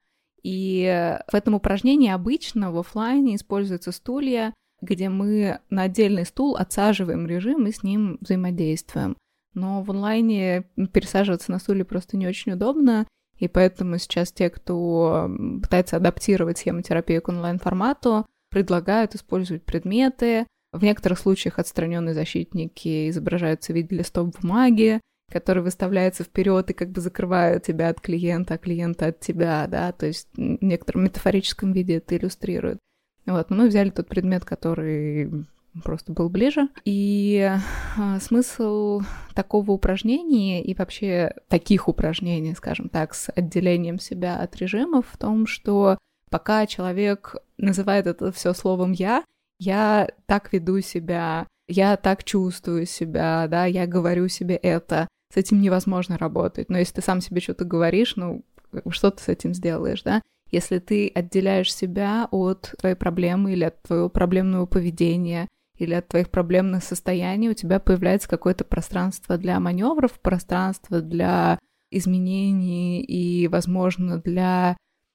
И в этом упражнении обычно в офлайне используются стулья, где мы на отдельный стул отсаживаем режим и с ним взаимодействуем. Но в онлайне пересаживаться на стуле просто не очень удобно, и поэтому сейчас те, кто пытается адаптировать схему терапии к онлайн-формату, предлагают использовать предметы. В некоторых случаях отстраненные защитники изображаются в виде листов бумаги, который выставляется вперед и как бы закрывает тебя от клиента, а клиента от тебя, да, то есть в некотором метафорическом виде это иллюстрирует. Вот, но мы взяли тот предмет, который просто был ближе. И а, смысл такого упражнения и вообще таких упражнений, скажем так, с отделением себя от режимов в том, что пока человек называет это все словом «я», я так веду себя, я так чувствую себя, да, я говорю себе это, с этим невозможно работать. Но если ты сам себе что-то говоришь, ну, что ты с этим сделаешь, да? Если ты отделяешь себя от твоей проблемы или от твоего проблемного поведения, или от твоих проблемных состояний, у тебя появляется какое-то пространство для маневров, пространство для изменений и, возможно, для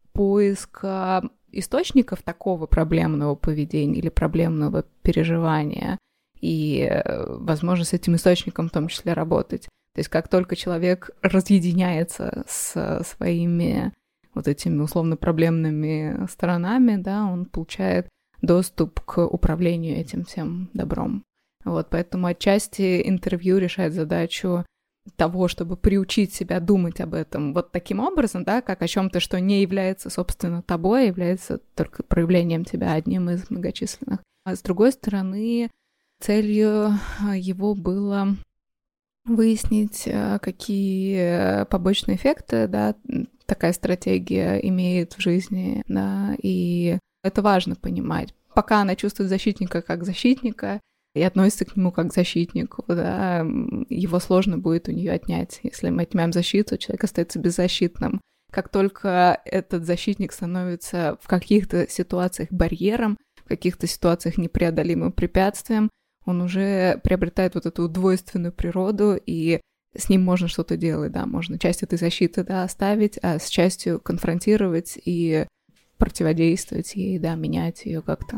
поиска источников такого проблемного поведения или проблемного переживания, и, возможно, с этим источником в том числе работать. То есть как только человек разъединяется с своими вот этими условно-проблемными сторонами, да, он получает доступ к управлению этим всем добром. Вот, поэтому отчасти интервью решает задачу того, чтобы приучить себя думать об этом вот таким образом, да, как о чем-то, что не является, собственно, тобой, а является только проявлением тебя, одним из многочисленных. А с другой стороны, целью его было выяснить, какие побочные эффекты, да, такая стратегия имеет в жизни, да, и это важно понимать. Пока она чувствует защитника как защитника и относится к нему как к защитнику, да, его сложно будет у нее отнять. Если мы отнимаем защиту, человек остается беззащитным. Как только этот защитник становится в каких-то ситуациях барьером, в каких-то ситуациях непреодолимым препятствием, он уже приобретает вот эту двойственную природу, и с ним можно что-то делать, да, можно часть этой защиты, да, оставить, а с частью конфронтировать и противодействовать ей, да, менять ее как-то.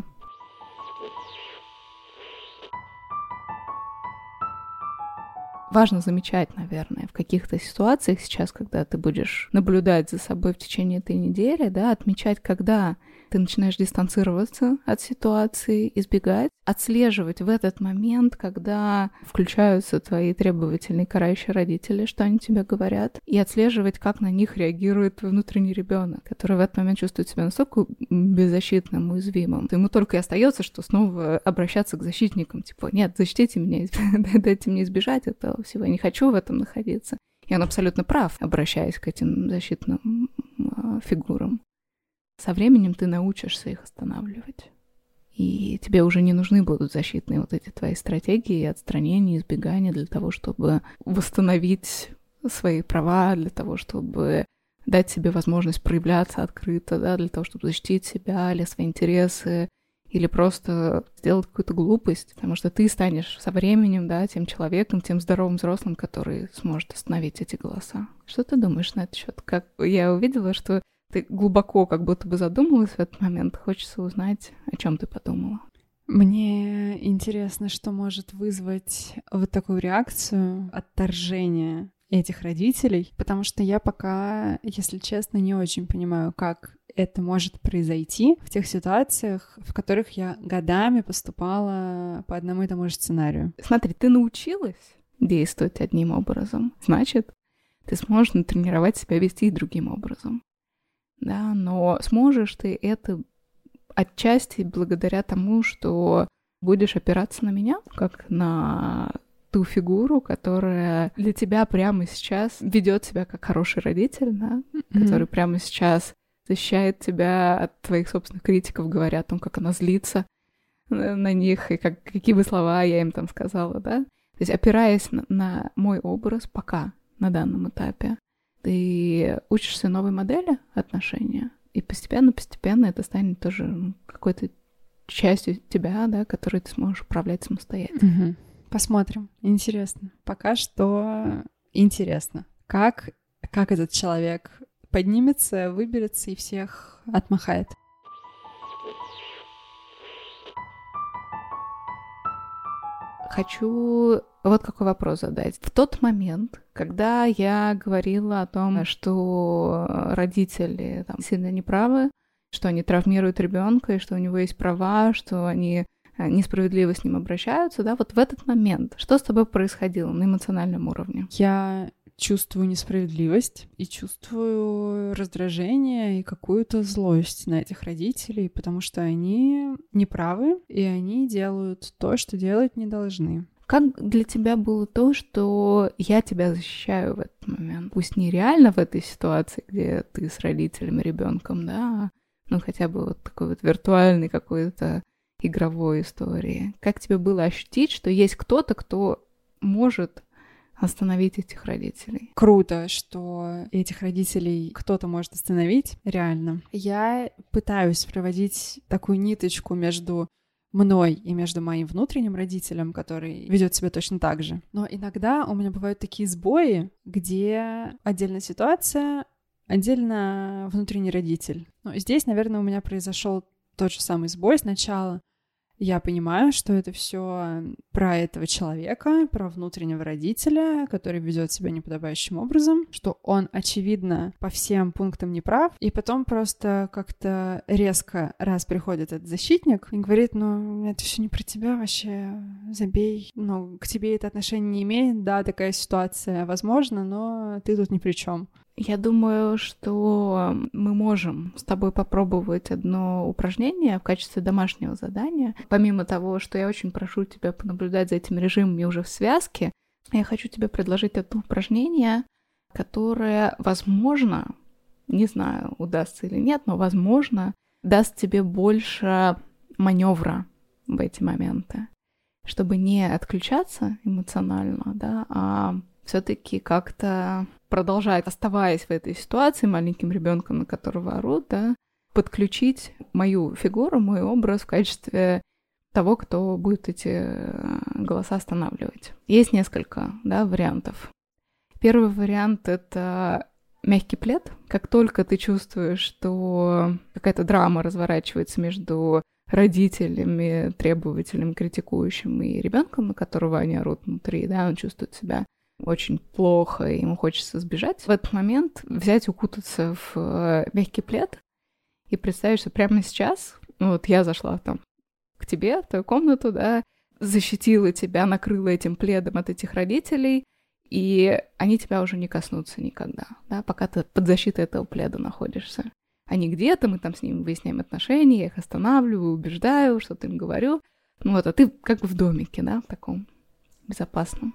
Важно замечать, наверное, в каких-то ситуациях сейчас, когда ты будешь наблюдать за собой в течение этой недели, да, отмечать, когда ты начинаешь дистанцироваться от ситуации, избегать, отслеживать в этот момент, когда включаются твои требовательные карающие родители, что они тебе говорят, и отслеживать, как на них реагирует твой внутренний ребенок, который в этот момент чувствует себя настолько беззащитным, уязвимым. Ему только и остается, что снова обращаться к защитникам, типа, нет, защитите меня, дайте мне избежать этого всего, я не хочу в этом находиться. И он абсолютно прав, обращаясь к этим защитным фигурам. Со временем ты научишься их останавливать. и тебе уже не нужны будут защитные вот эти твои стратегии отстранения, избегания для того, чтобы восстановить свои права, для того, чтобы дать себе возможность проявляться открыто, да, для того, чтобы защитить себя или свои интересы, или просто сделать какую-то глупость, потому что ты станешь со временем, да, тем человеком, тем здоровым взрослым, который сможет остановить эти голоса. Что ты думаешь на этот счет? Как я увидела, что ты глубоко как будто бы задумалась в этот момент, хочется узнать, о чем ты подумала. Мне интересно, что может вызвать вот такую реакцию отторжения этих родителей, потому что я пока, если честно, не очень понимаю, как это может произойти в тех ситуациях, в которых я годами поступала по одному и тому же сценарию. Смотри, ты научилась действовать одним образом, значит, ты сможешь натренировать себя вести другим образом. Да, но сможешь ты это отчасти благодаря тому, что будешь опираться на меня, как на ту фигуру, которая для тебя прямо сейчас ведет себя как хороший родитель, да, mm-hmm. который прямо сейчас защищает тебя от твоих собственных критиков, говоря о том, как она злится на них и как, какие бы слова я им там сказала, да. То есть опираясь на, на мой образ пока, на данном этапе, ты учишься новой модели отношения, и постепенно-постепенно это станет тоже какой-то частью тебя, да, которой ты сможешь управлять самостоятельно. Mm-hmm. Посмотрим. Интересно. Пока что интересно. Как, как этот человек поднимется, выберется и всех отмахает. Хочу вот какой вопрос задать. В тот момент, когда я говорила о том, что родители там сильно неправы, что они травмируют ребенка, и что у него есть права, что они несправедливо с ним обращаются, да, вот в этот момент что с тобой происходило на эмоциональном уровне? Я чувствую несправедливость и чувствую раздражение и какую-то злость на этих родителей, потому что они неправы, и они делают то, что делать не должны. Как для тебя было то, что я тебя защищаю в этот момент? Пусть не реально в этой ситуации, где ты с родителем и ребенком, да, ну хотя бы вот такой вот виртуальный какой-то игровой истории. Как тебе было ощутить, что есть кто-то, кто может остановить этих родителей? Круто, что этих родителей кто-то может остановить, реально. Я пытаюсь проводить такую ниточку между мной и между моим внутренним родителем, который ведет себя точно так же. Но иногда у меня бывают такие сбои, где отдельная ситуация, отдельно внутренний родитель. Но здесь, наверное, у меня произошел тот же самый сбой сначала. Я понимаю, что это все про этого человека, про внутреннего родителя, который ведет себя неподобающим образом, что он, очевидно, по всем пунктам не прав, и потом просто как-то резко раз приходит этот защитник и говорит: ну, это все не про тебя вообще, забей, ну, к тебе это отношение не имеет, да, такая ситуация возможна, но ты тут ни при чем. Я думаю, что мы можем с тобой попробовать одно упражнение в качестве домашнего задания. Помимо того, что я очень прошу тебя понаблюдать за этими режимами уже в связке, я хочу тебе предложить это упражнение, которое, возможно, не знаю, удастся или нет, но, возможно, даст тебе больше маневра в эти моменты, чтобы не отключаться эмоционально, да, а все-таки как-то продолжать, оставаясь в этой ситуации маленьким ребенком, на которого орут, да, подключить мою фигуру, мой образ в качестве того, кто будет эти голоса останавливать. Есть несколько, да, вариантов. Первый вариант — это мягкий плед. Как только ты чувствуешь, что какая-то драма разворачивается между родителями, требователем, критикующим и ребенком, на которого они орут внутри, да, он чувствует себя очень плохо, и ему хочется сбежать, в этот момент взять, укутаться в мягкий плед и представить, что прямо сейчас, ну вот я зашла там к тебе, в твою комнату, да, защитила тебя, накрыла этим пледом от этих родителей, и они тебя уже не коснутся никогда, да, пока ты под защитой этого пледа находишься. Они где-то, мы там с ними выясняем отношения, я их останавливаю, убеждаю, что-то им говорю, ну вот, а ты как бы в домике, да, в таком безопасном.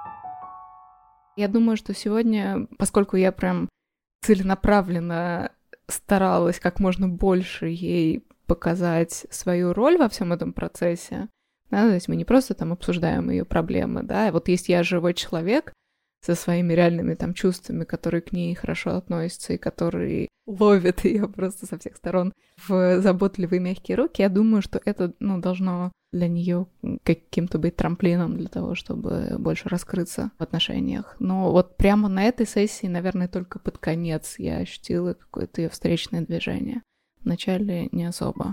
Я думаю, что сегодня, поскольку я прям целенаправленно старалась как можно больше ей показать свою роль во всем этом процессе. Да, то есть мы не просто там обсуждаем ее проблемы, да, вот есть я живой человек со своими реальными там чувствами, которые к ней хорошо относятся и которые ловят ее просто со всех сторон в заботливые мягкие руки. Я думаю, что это, ну, должно для нее каким-то быть трамплином для того, чтобы больше раскрыться в отношениях. Но вот прямо на этой сессии, наверное, только под конец я ощутила какое-то ее встречное движение. Вначале не особо.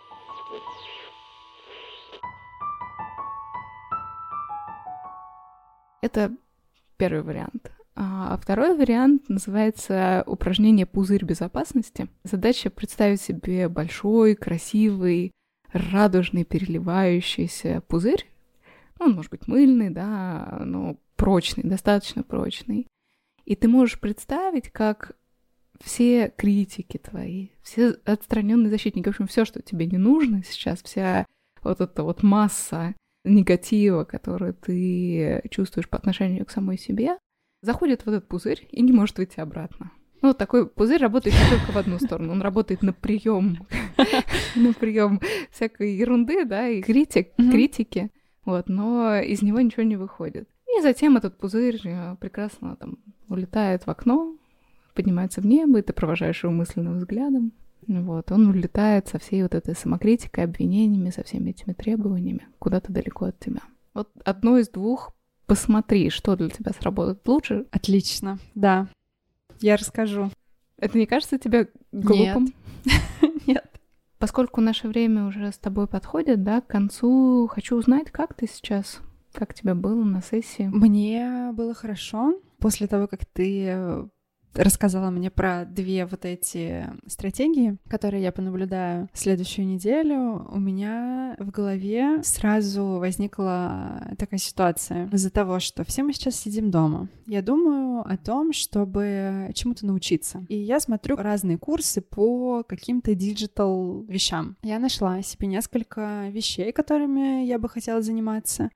Это первый вариант. А второй вариант называется упражнение «Пузырь безопасности». Задача представить себе большой, красивый, радужный, переливающийся пузырь. Он может быть мыльный, да, но прочный, достаточно прочный. И ты можешь представить, как все критики твои, все отстраненные защитники, в общем, все, что тебе не нужно сейчас, вся вот эта вот масса негатива, который ты чувствуешь по отношению к самой себе, заходит в этот пузырь и не может выйти обратно. Ну, такой пузырь работает не только в одну сторону, он работает на прием, на прием всякой ерунды, да, и критик, критики, вот, но из него ничего не выходит. И затем этот пузырь прекрасно там улетает в окно, поднимается в небо, и ты провожаешь его мысленным взглядом. Вот, он улетает со всей вот этой самокритикой, обвинениями, со всеми этими требованиями куда-то далеко от тебя. Вот одно из двух. Посмотри, что для тебя сработает лучше. Отлично, да. Я расскажу. Это не кажется тебе глупым? Нет. Нет. Поскольку наше время уже с тобой подходит, да, к концу, хочу узнать, как ты сейчас, как тебе было на сессии? Мне было хорошо. После того, как ты рассказала мне про две вот эти стратегии, которые я понаблюдаю следующую неделю, у меня в голове сразу возникла такая ситуация. Из-за того, что все мы сейчас сидим дома, я думаю о том, чтобы чему-то научиться. И я смотрю разные курсы по каким-то диджитал вещам. Я нашла себе несколько вещей, которыми я бы хотела заниматься.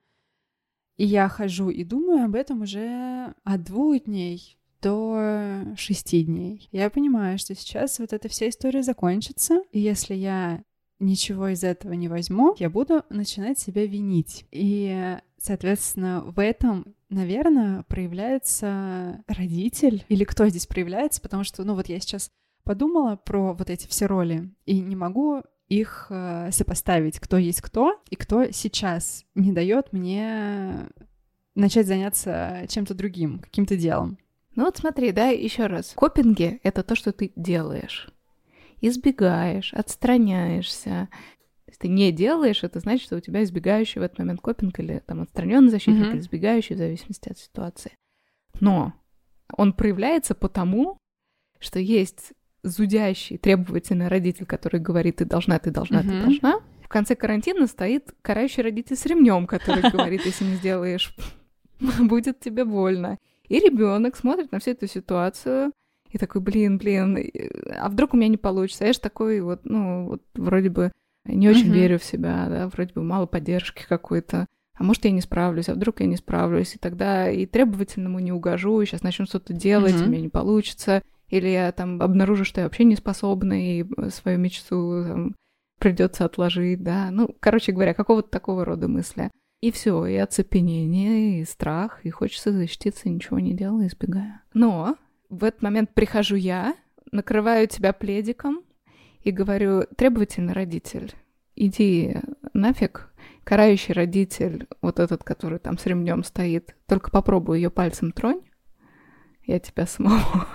И я хожу и думаю об этом уже от двух дней до шести дней. Я понимаю, что сейчас вот эта вся история закончится, и если я ничего из этого не возьму, я буду начинать себя винить. И, соответственно, в этом, наверное, проявляется родитель, или кто здесь проявляется, потому что, ну вот я сейчас подумала про вот эти все роли, и не могу их э, сопоставить, кто есть кто, и кто сейчас не дает мне начать заняться чем-то другим, каким-то делом. Ну вот смотри, да, еще раз. Копинги — это то, что ты делаешь. Избегаешь, отстраняешься. Если ты не делаешь, это значит, что у тебя избегающий в этот момент копинг или там отстраненный защитник, mm-hmm. или избегающий в зависимости от ситуации. Но он проявляется потому, что есть зудящий, требовательный родитель, который говорит: ты должна, ты должна, mm-hmm. ты должна. В конце карантина стоит карающий родитель с ремнем, который говорит: если не сделаешь, будет тебе больно. И ребенок смотрит на всю эту ситуацию и такой: блин, блин, а вдруг у меня не получится? Я же такой вот, ну, вот вроде бы не очень uh-huh. верю в себя, да, вроде бы мало поддержки какой-то. А может, я не справлюсь, а вдруг я не справлюсь? И тогда и требовательному не угожу, и сейчас начну что-то делать, uh-huh. у меня не получится. Или я там обнаружу, что я вообще не способна, и свою мечту там придется отложить, да. Ну, короче говоря, какого-то такого рода мысли. И все, и оцепенение, и страх, и хочется защититься, ничего не делая, избегая. Но в этот момент прихожу я, накрываю тебя пледиком и говорю: требовательный родитель, иди нафиг. Карающий родитель, вот этот, который там с ремнем стоит, только попробуй ее пальцем тронь, я тебя самого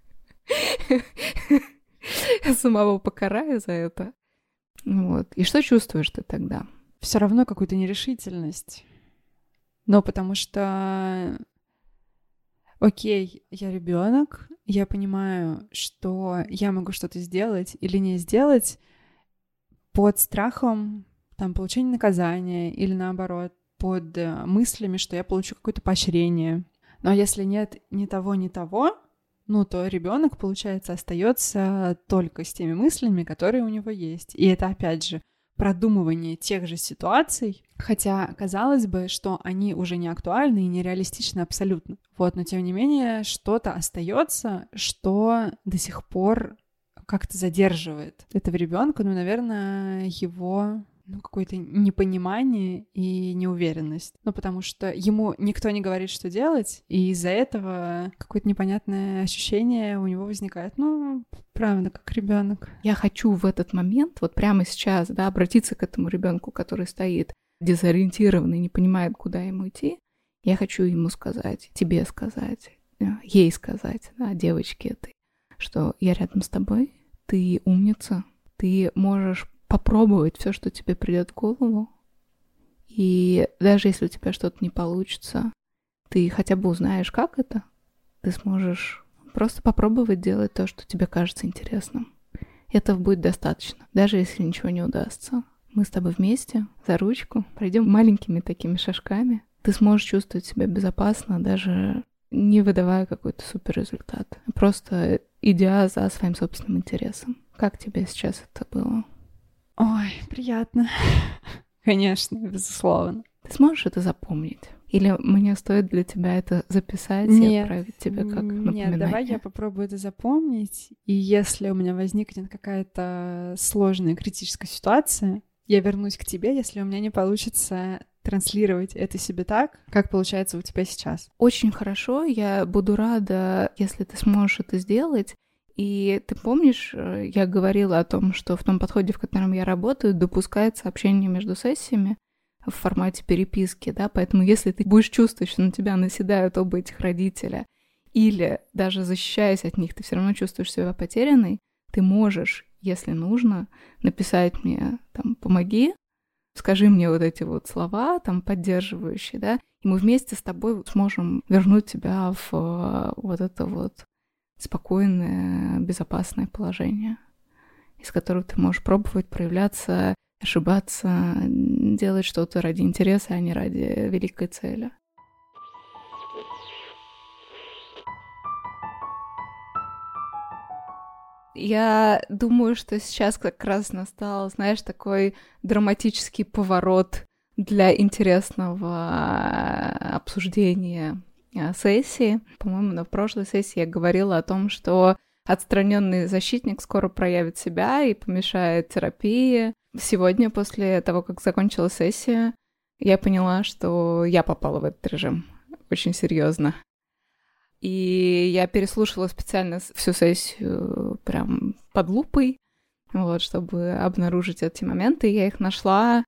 самого покараю за это. Вот. И что чувствуешь ты тогда? Все равно какую-то нерешительность. Но потому что, окей, я ребенок, я понимаю, что я могу что-то сделать или не сделать под страхом там получения наказания или наоборот под мыслями, что я получу какое-то поощрение. Но если нет ни того, ни того, ну, то ребенок, получается, остается только с теми мыслями, которые у него есть. И это, опять же, продумывание тех же ситуаций, хотя казалось бы, что они уже не актуальны и нереалистичны абсолютно. Вот, но тем не менее, что-то остается, что до сих пор как-то задерживает этого ребенка, ну, наверное, его ну, какое-то непонимание и неуверенность. Ну, потому что ему никто не говорит, что делать, и из-за этого какое-то непонятное ощущение у него возникает. Ну, правда, как ребенок. Я хочу в этот момент, вот прямо сейчас, да, обратиться к этому ребенку, который стоит дезориентированный, не понимает, куда ему идти. Я хочу ему сказать, тебе сказать, ей сказать, да, девочке этой, что я рядом с тобой, ты умница, ты можешь попробовать все, что тебе придет в голову. И даже если у тебя что-то не получится, ты хотя бы узнаешь, как это. Ты сможешь просто попробовать делать то, что тебе кажется интересным. Этого будет достаточно, даже если ничего не удастся. Мы с тобой вместе, за ручку, пройдем маленькими такими шажками. Ты сможешь чувствовать себя безопасно, даже не выдавая какой-то суперрезультат. Просто идя за своим собственным интересом. Как тебе сейчас это было? Ой, приятно. Конечно, безусловно. Ты сможешь это запомнить? Или мне стоит для тебя это записать нет, и отправить тебе как напоминание? Нет, давай я попробую это запомнить. И если у меня возникнет какая-то сложная критическая ситуация, я вернусь к тебе, если у меня не получится транслировать это себе так, как получается у тебя сейчас. Очень хорошо. Я буду рада, если ты сможешь это сделать. И ты помнишь, я говорила о том, что в том подходе, в котором я работаю, допускается общение между сессиями в формате переписки, да, поэтому если ты будешь чувствовать, что на тебя наседают оба этих родителя, или даже защищаясь от них, ты все равно чувствуешь себя потерянной, ты можешь, если нужно, написать мне, там, помоги, скажи мне вот эти вот слова, там, поддерживающие, да, и мы вместе с тобой сможем вернуть тебя в вот это вот спокойное, безопасное положение, из которого ты можешь пробовать, проявляться, ошибаться, делать что-то ради интереса, а не ради великой цели. Я думаю, что сейчас как раз настал, знаешь, такой драматический поворот для интересного обсуждения сессии. По-моему, на прошлой сессии я говорила о том, что отстраненный защитник скоро проявит себя и помешает терапии. Сегодня, после того, как закончилась сессия, я поняла, что я попала в этот режим очень серьезно. И я переслушала специально всю сессию прям под лупой, вот, чтобы обнаружить эти моменты. Я их нашла.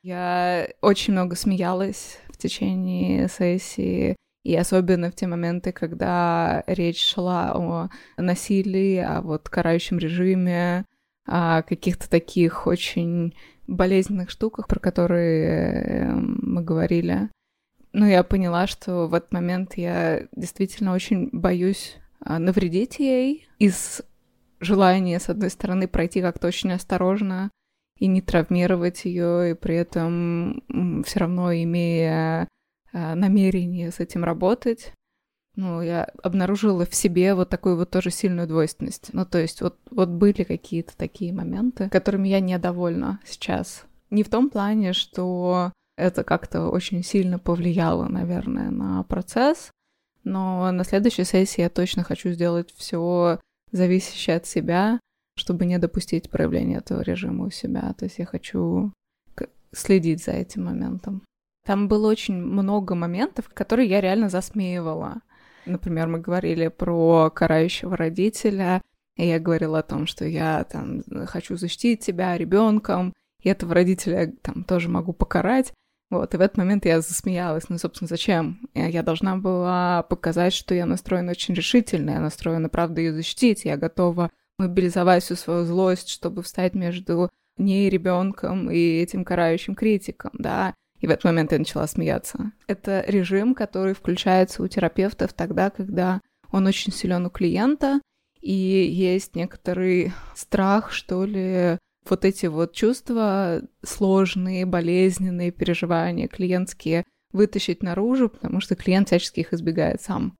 Я очень много смеялась в течение сессии. И особенно в те моменты, когда речь шла о насилии, о вот карающем режиме, о каких-то таких очень болезненных штуках, про которые мы говорили. Но я поняла, что в этот момент я действительно очень боюсь навредить ей из желания, с одной стороны, пройти как-то очень осторожно и не травмировать ее, и при этом все равно имея намерение с этим работать. Ну, я обнаружила в себе вот такую вот тоже сильную двойственность. Ну, то есть вот, вот были какие-то такие моменты, которыми я недовольна сейчас. Не в том плане, что это как-то очень сильно повлияло, наверное, на процесс, но на следующей сессии я точно хочу сделать все зависящее от себя, чтобы не допустить проявления этого режима у себя. То есть я хочу следить за этим моментом. Там было очень много моментов, которые я реально засмеивала. Например, мы говорили про карающего родителя, и я говорила о том, что я там хочу защитить тебя ребенком, и этого родителя там тоже могу покарать. Вот, и в этот момент я засмеялась. Ну, собственно, зачем? Я должна была показать, что я настроена очень решительно, я настроена, правда, ее защитить, я готова мобилизовать всю свою злость, чтобы встать между ней, ребенком и этим карающим критиком, да. И в этот момент я начала смеяться. Это режим, который включается у терапевтов тогда, когда он очень силен у клиента, и есть некоторый страх, что ли, вот эти вот чувства сложные, болезненные переживания клиентские вытащить наружу, потому что клиент всячески их избегает сам.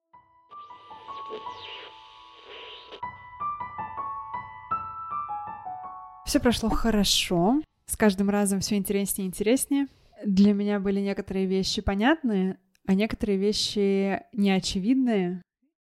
Все прошло хорошо. С каждым разом все интереснее и интереснее. Для меня были некоторые вещи понятные, а некоторые вещи неочевидные.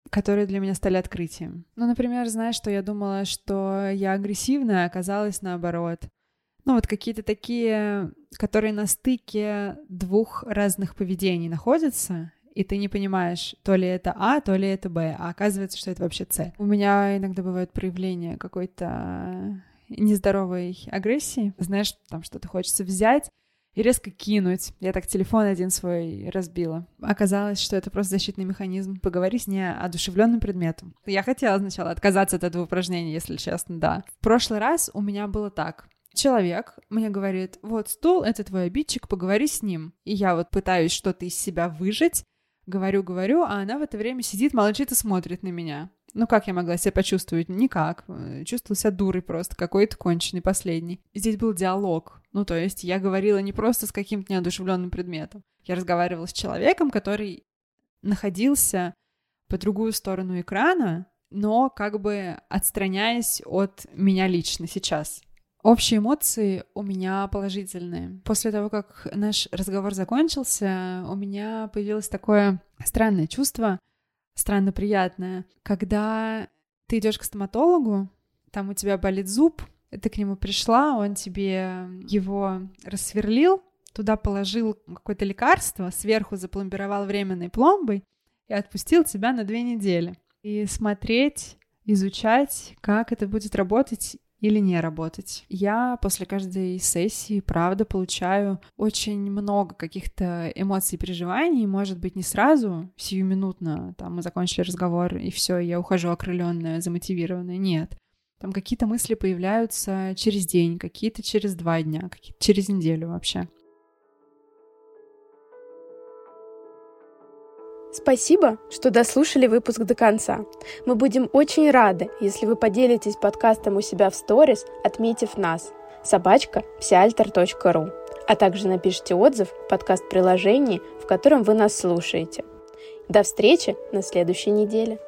которые для меня стали открытием. Ну, например, знаешь, что я думала, что я агрессивная, а оказалось наоборот. Ну, вот какие-то такие, которые на стыке двух разных поведений находятся, и ты не понимаешь, то ли это А, то ли это Б, а оказывается, что это вообще С. У меня иногда бывают проявления какой-то нездоровой агрессии. Знаешь, там что-то хочется взять и резко кинуть. Я так телефон один свой разбила. Оказалось, что это просто защитный механизм. Поговори с неодушевленным предметом. Я хотела сначала отказаться от этого упражнения, если честно, да. В прошлый раз у меня было так. Человек мне говорит, вот стул — это твой обидчик, поговори с ним. И я вот пытаюсь что-то из себя выжать, говорю-говорю, а она в это время сидит, молчит и смотрит на меня. Ну, как я могла себя почувствовать? Никак. Чувствовала себя дурой просто, какой-то конченый последний. Здесь был диалог. Ну, то есть я говорила не просто с каким-то неодушевленным предметом. Я разговаривала с человеком, который находился по другую сторону экрана, но как бы отстраняясь от меня лично сейчас. Общие эмоции у меня положительные. После того, как наш разговор закончился, у меня появилось такое странное чувство, странно приятное, когда ты идешь к стоматологу, там у тебя болит зуб, ты к нему пришла, он тебе его рассверлил, туда положил какое-то лекарство, сверху запломбировал временной пломбой и отпустил тебя на две недели. И смотреть, изучать, как это будет работать или не работать. Я после каждой сессии, правда, получаю очень много каких-то эмоций и переживаний, может быть, не сразу, сиюминутно, там, мы закончили разговор, и все, я ухожу окрыленная, замотивированная. Нет. Там какие-то мысли появляются через день, какие-то через два дня, какие-то через неделю вообще. Спасибо, что дослушали выпуск до конца. Мы будем очень рады, если вы поделитесь подкастом у себя в сторис, отметив нас собачка псиальтер точка ру, а также напишите отзыв в подкаст-приложении, в котором вы нас слушаете. До встречи на следующей неделе.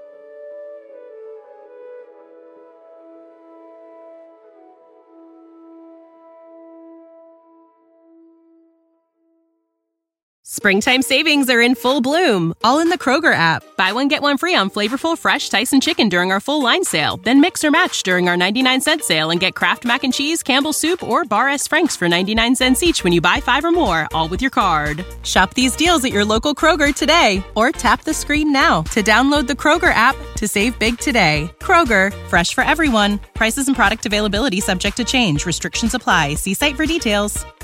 Springtime savings are in full bloom, all in the Kroger app. Buy one, get one free on flavorful, fresh Tyson chicken during our full line sale. Then mix or match during our ninety-nine cent sale and get Kraft Mac and Cheese, Campbell's Soup, or Bar S. Frank's for ninety-nine cents each when you buy five or more, all with your card. Shop these deals at your local Kroger today, or tap the screen now to download the Kroger app to save big today. Kroger, fresh for everyone. Prices and product availability subject to change. Restrictions apply. See site for details.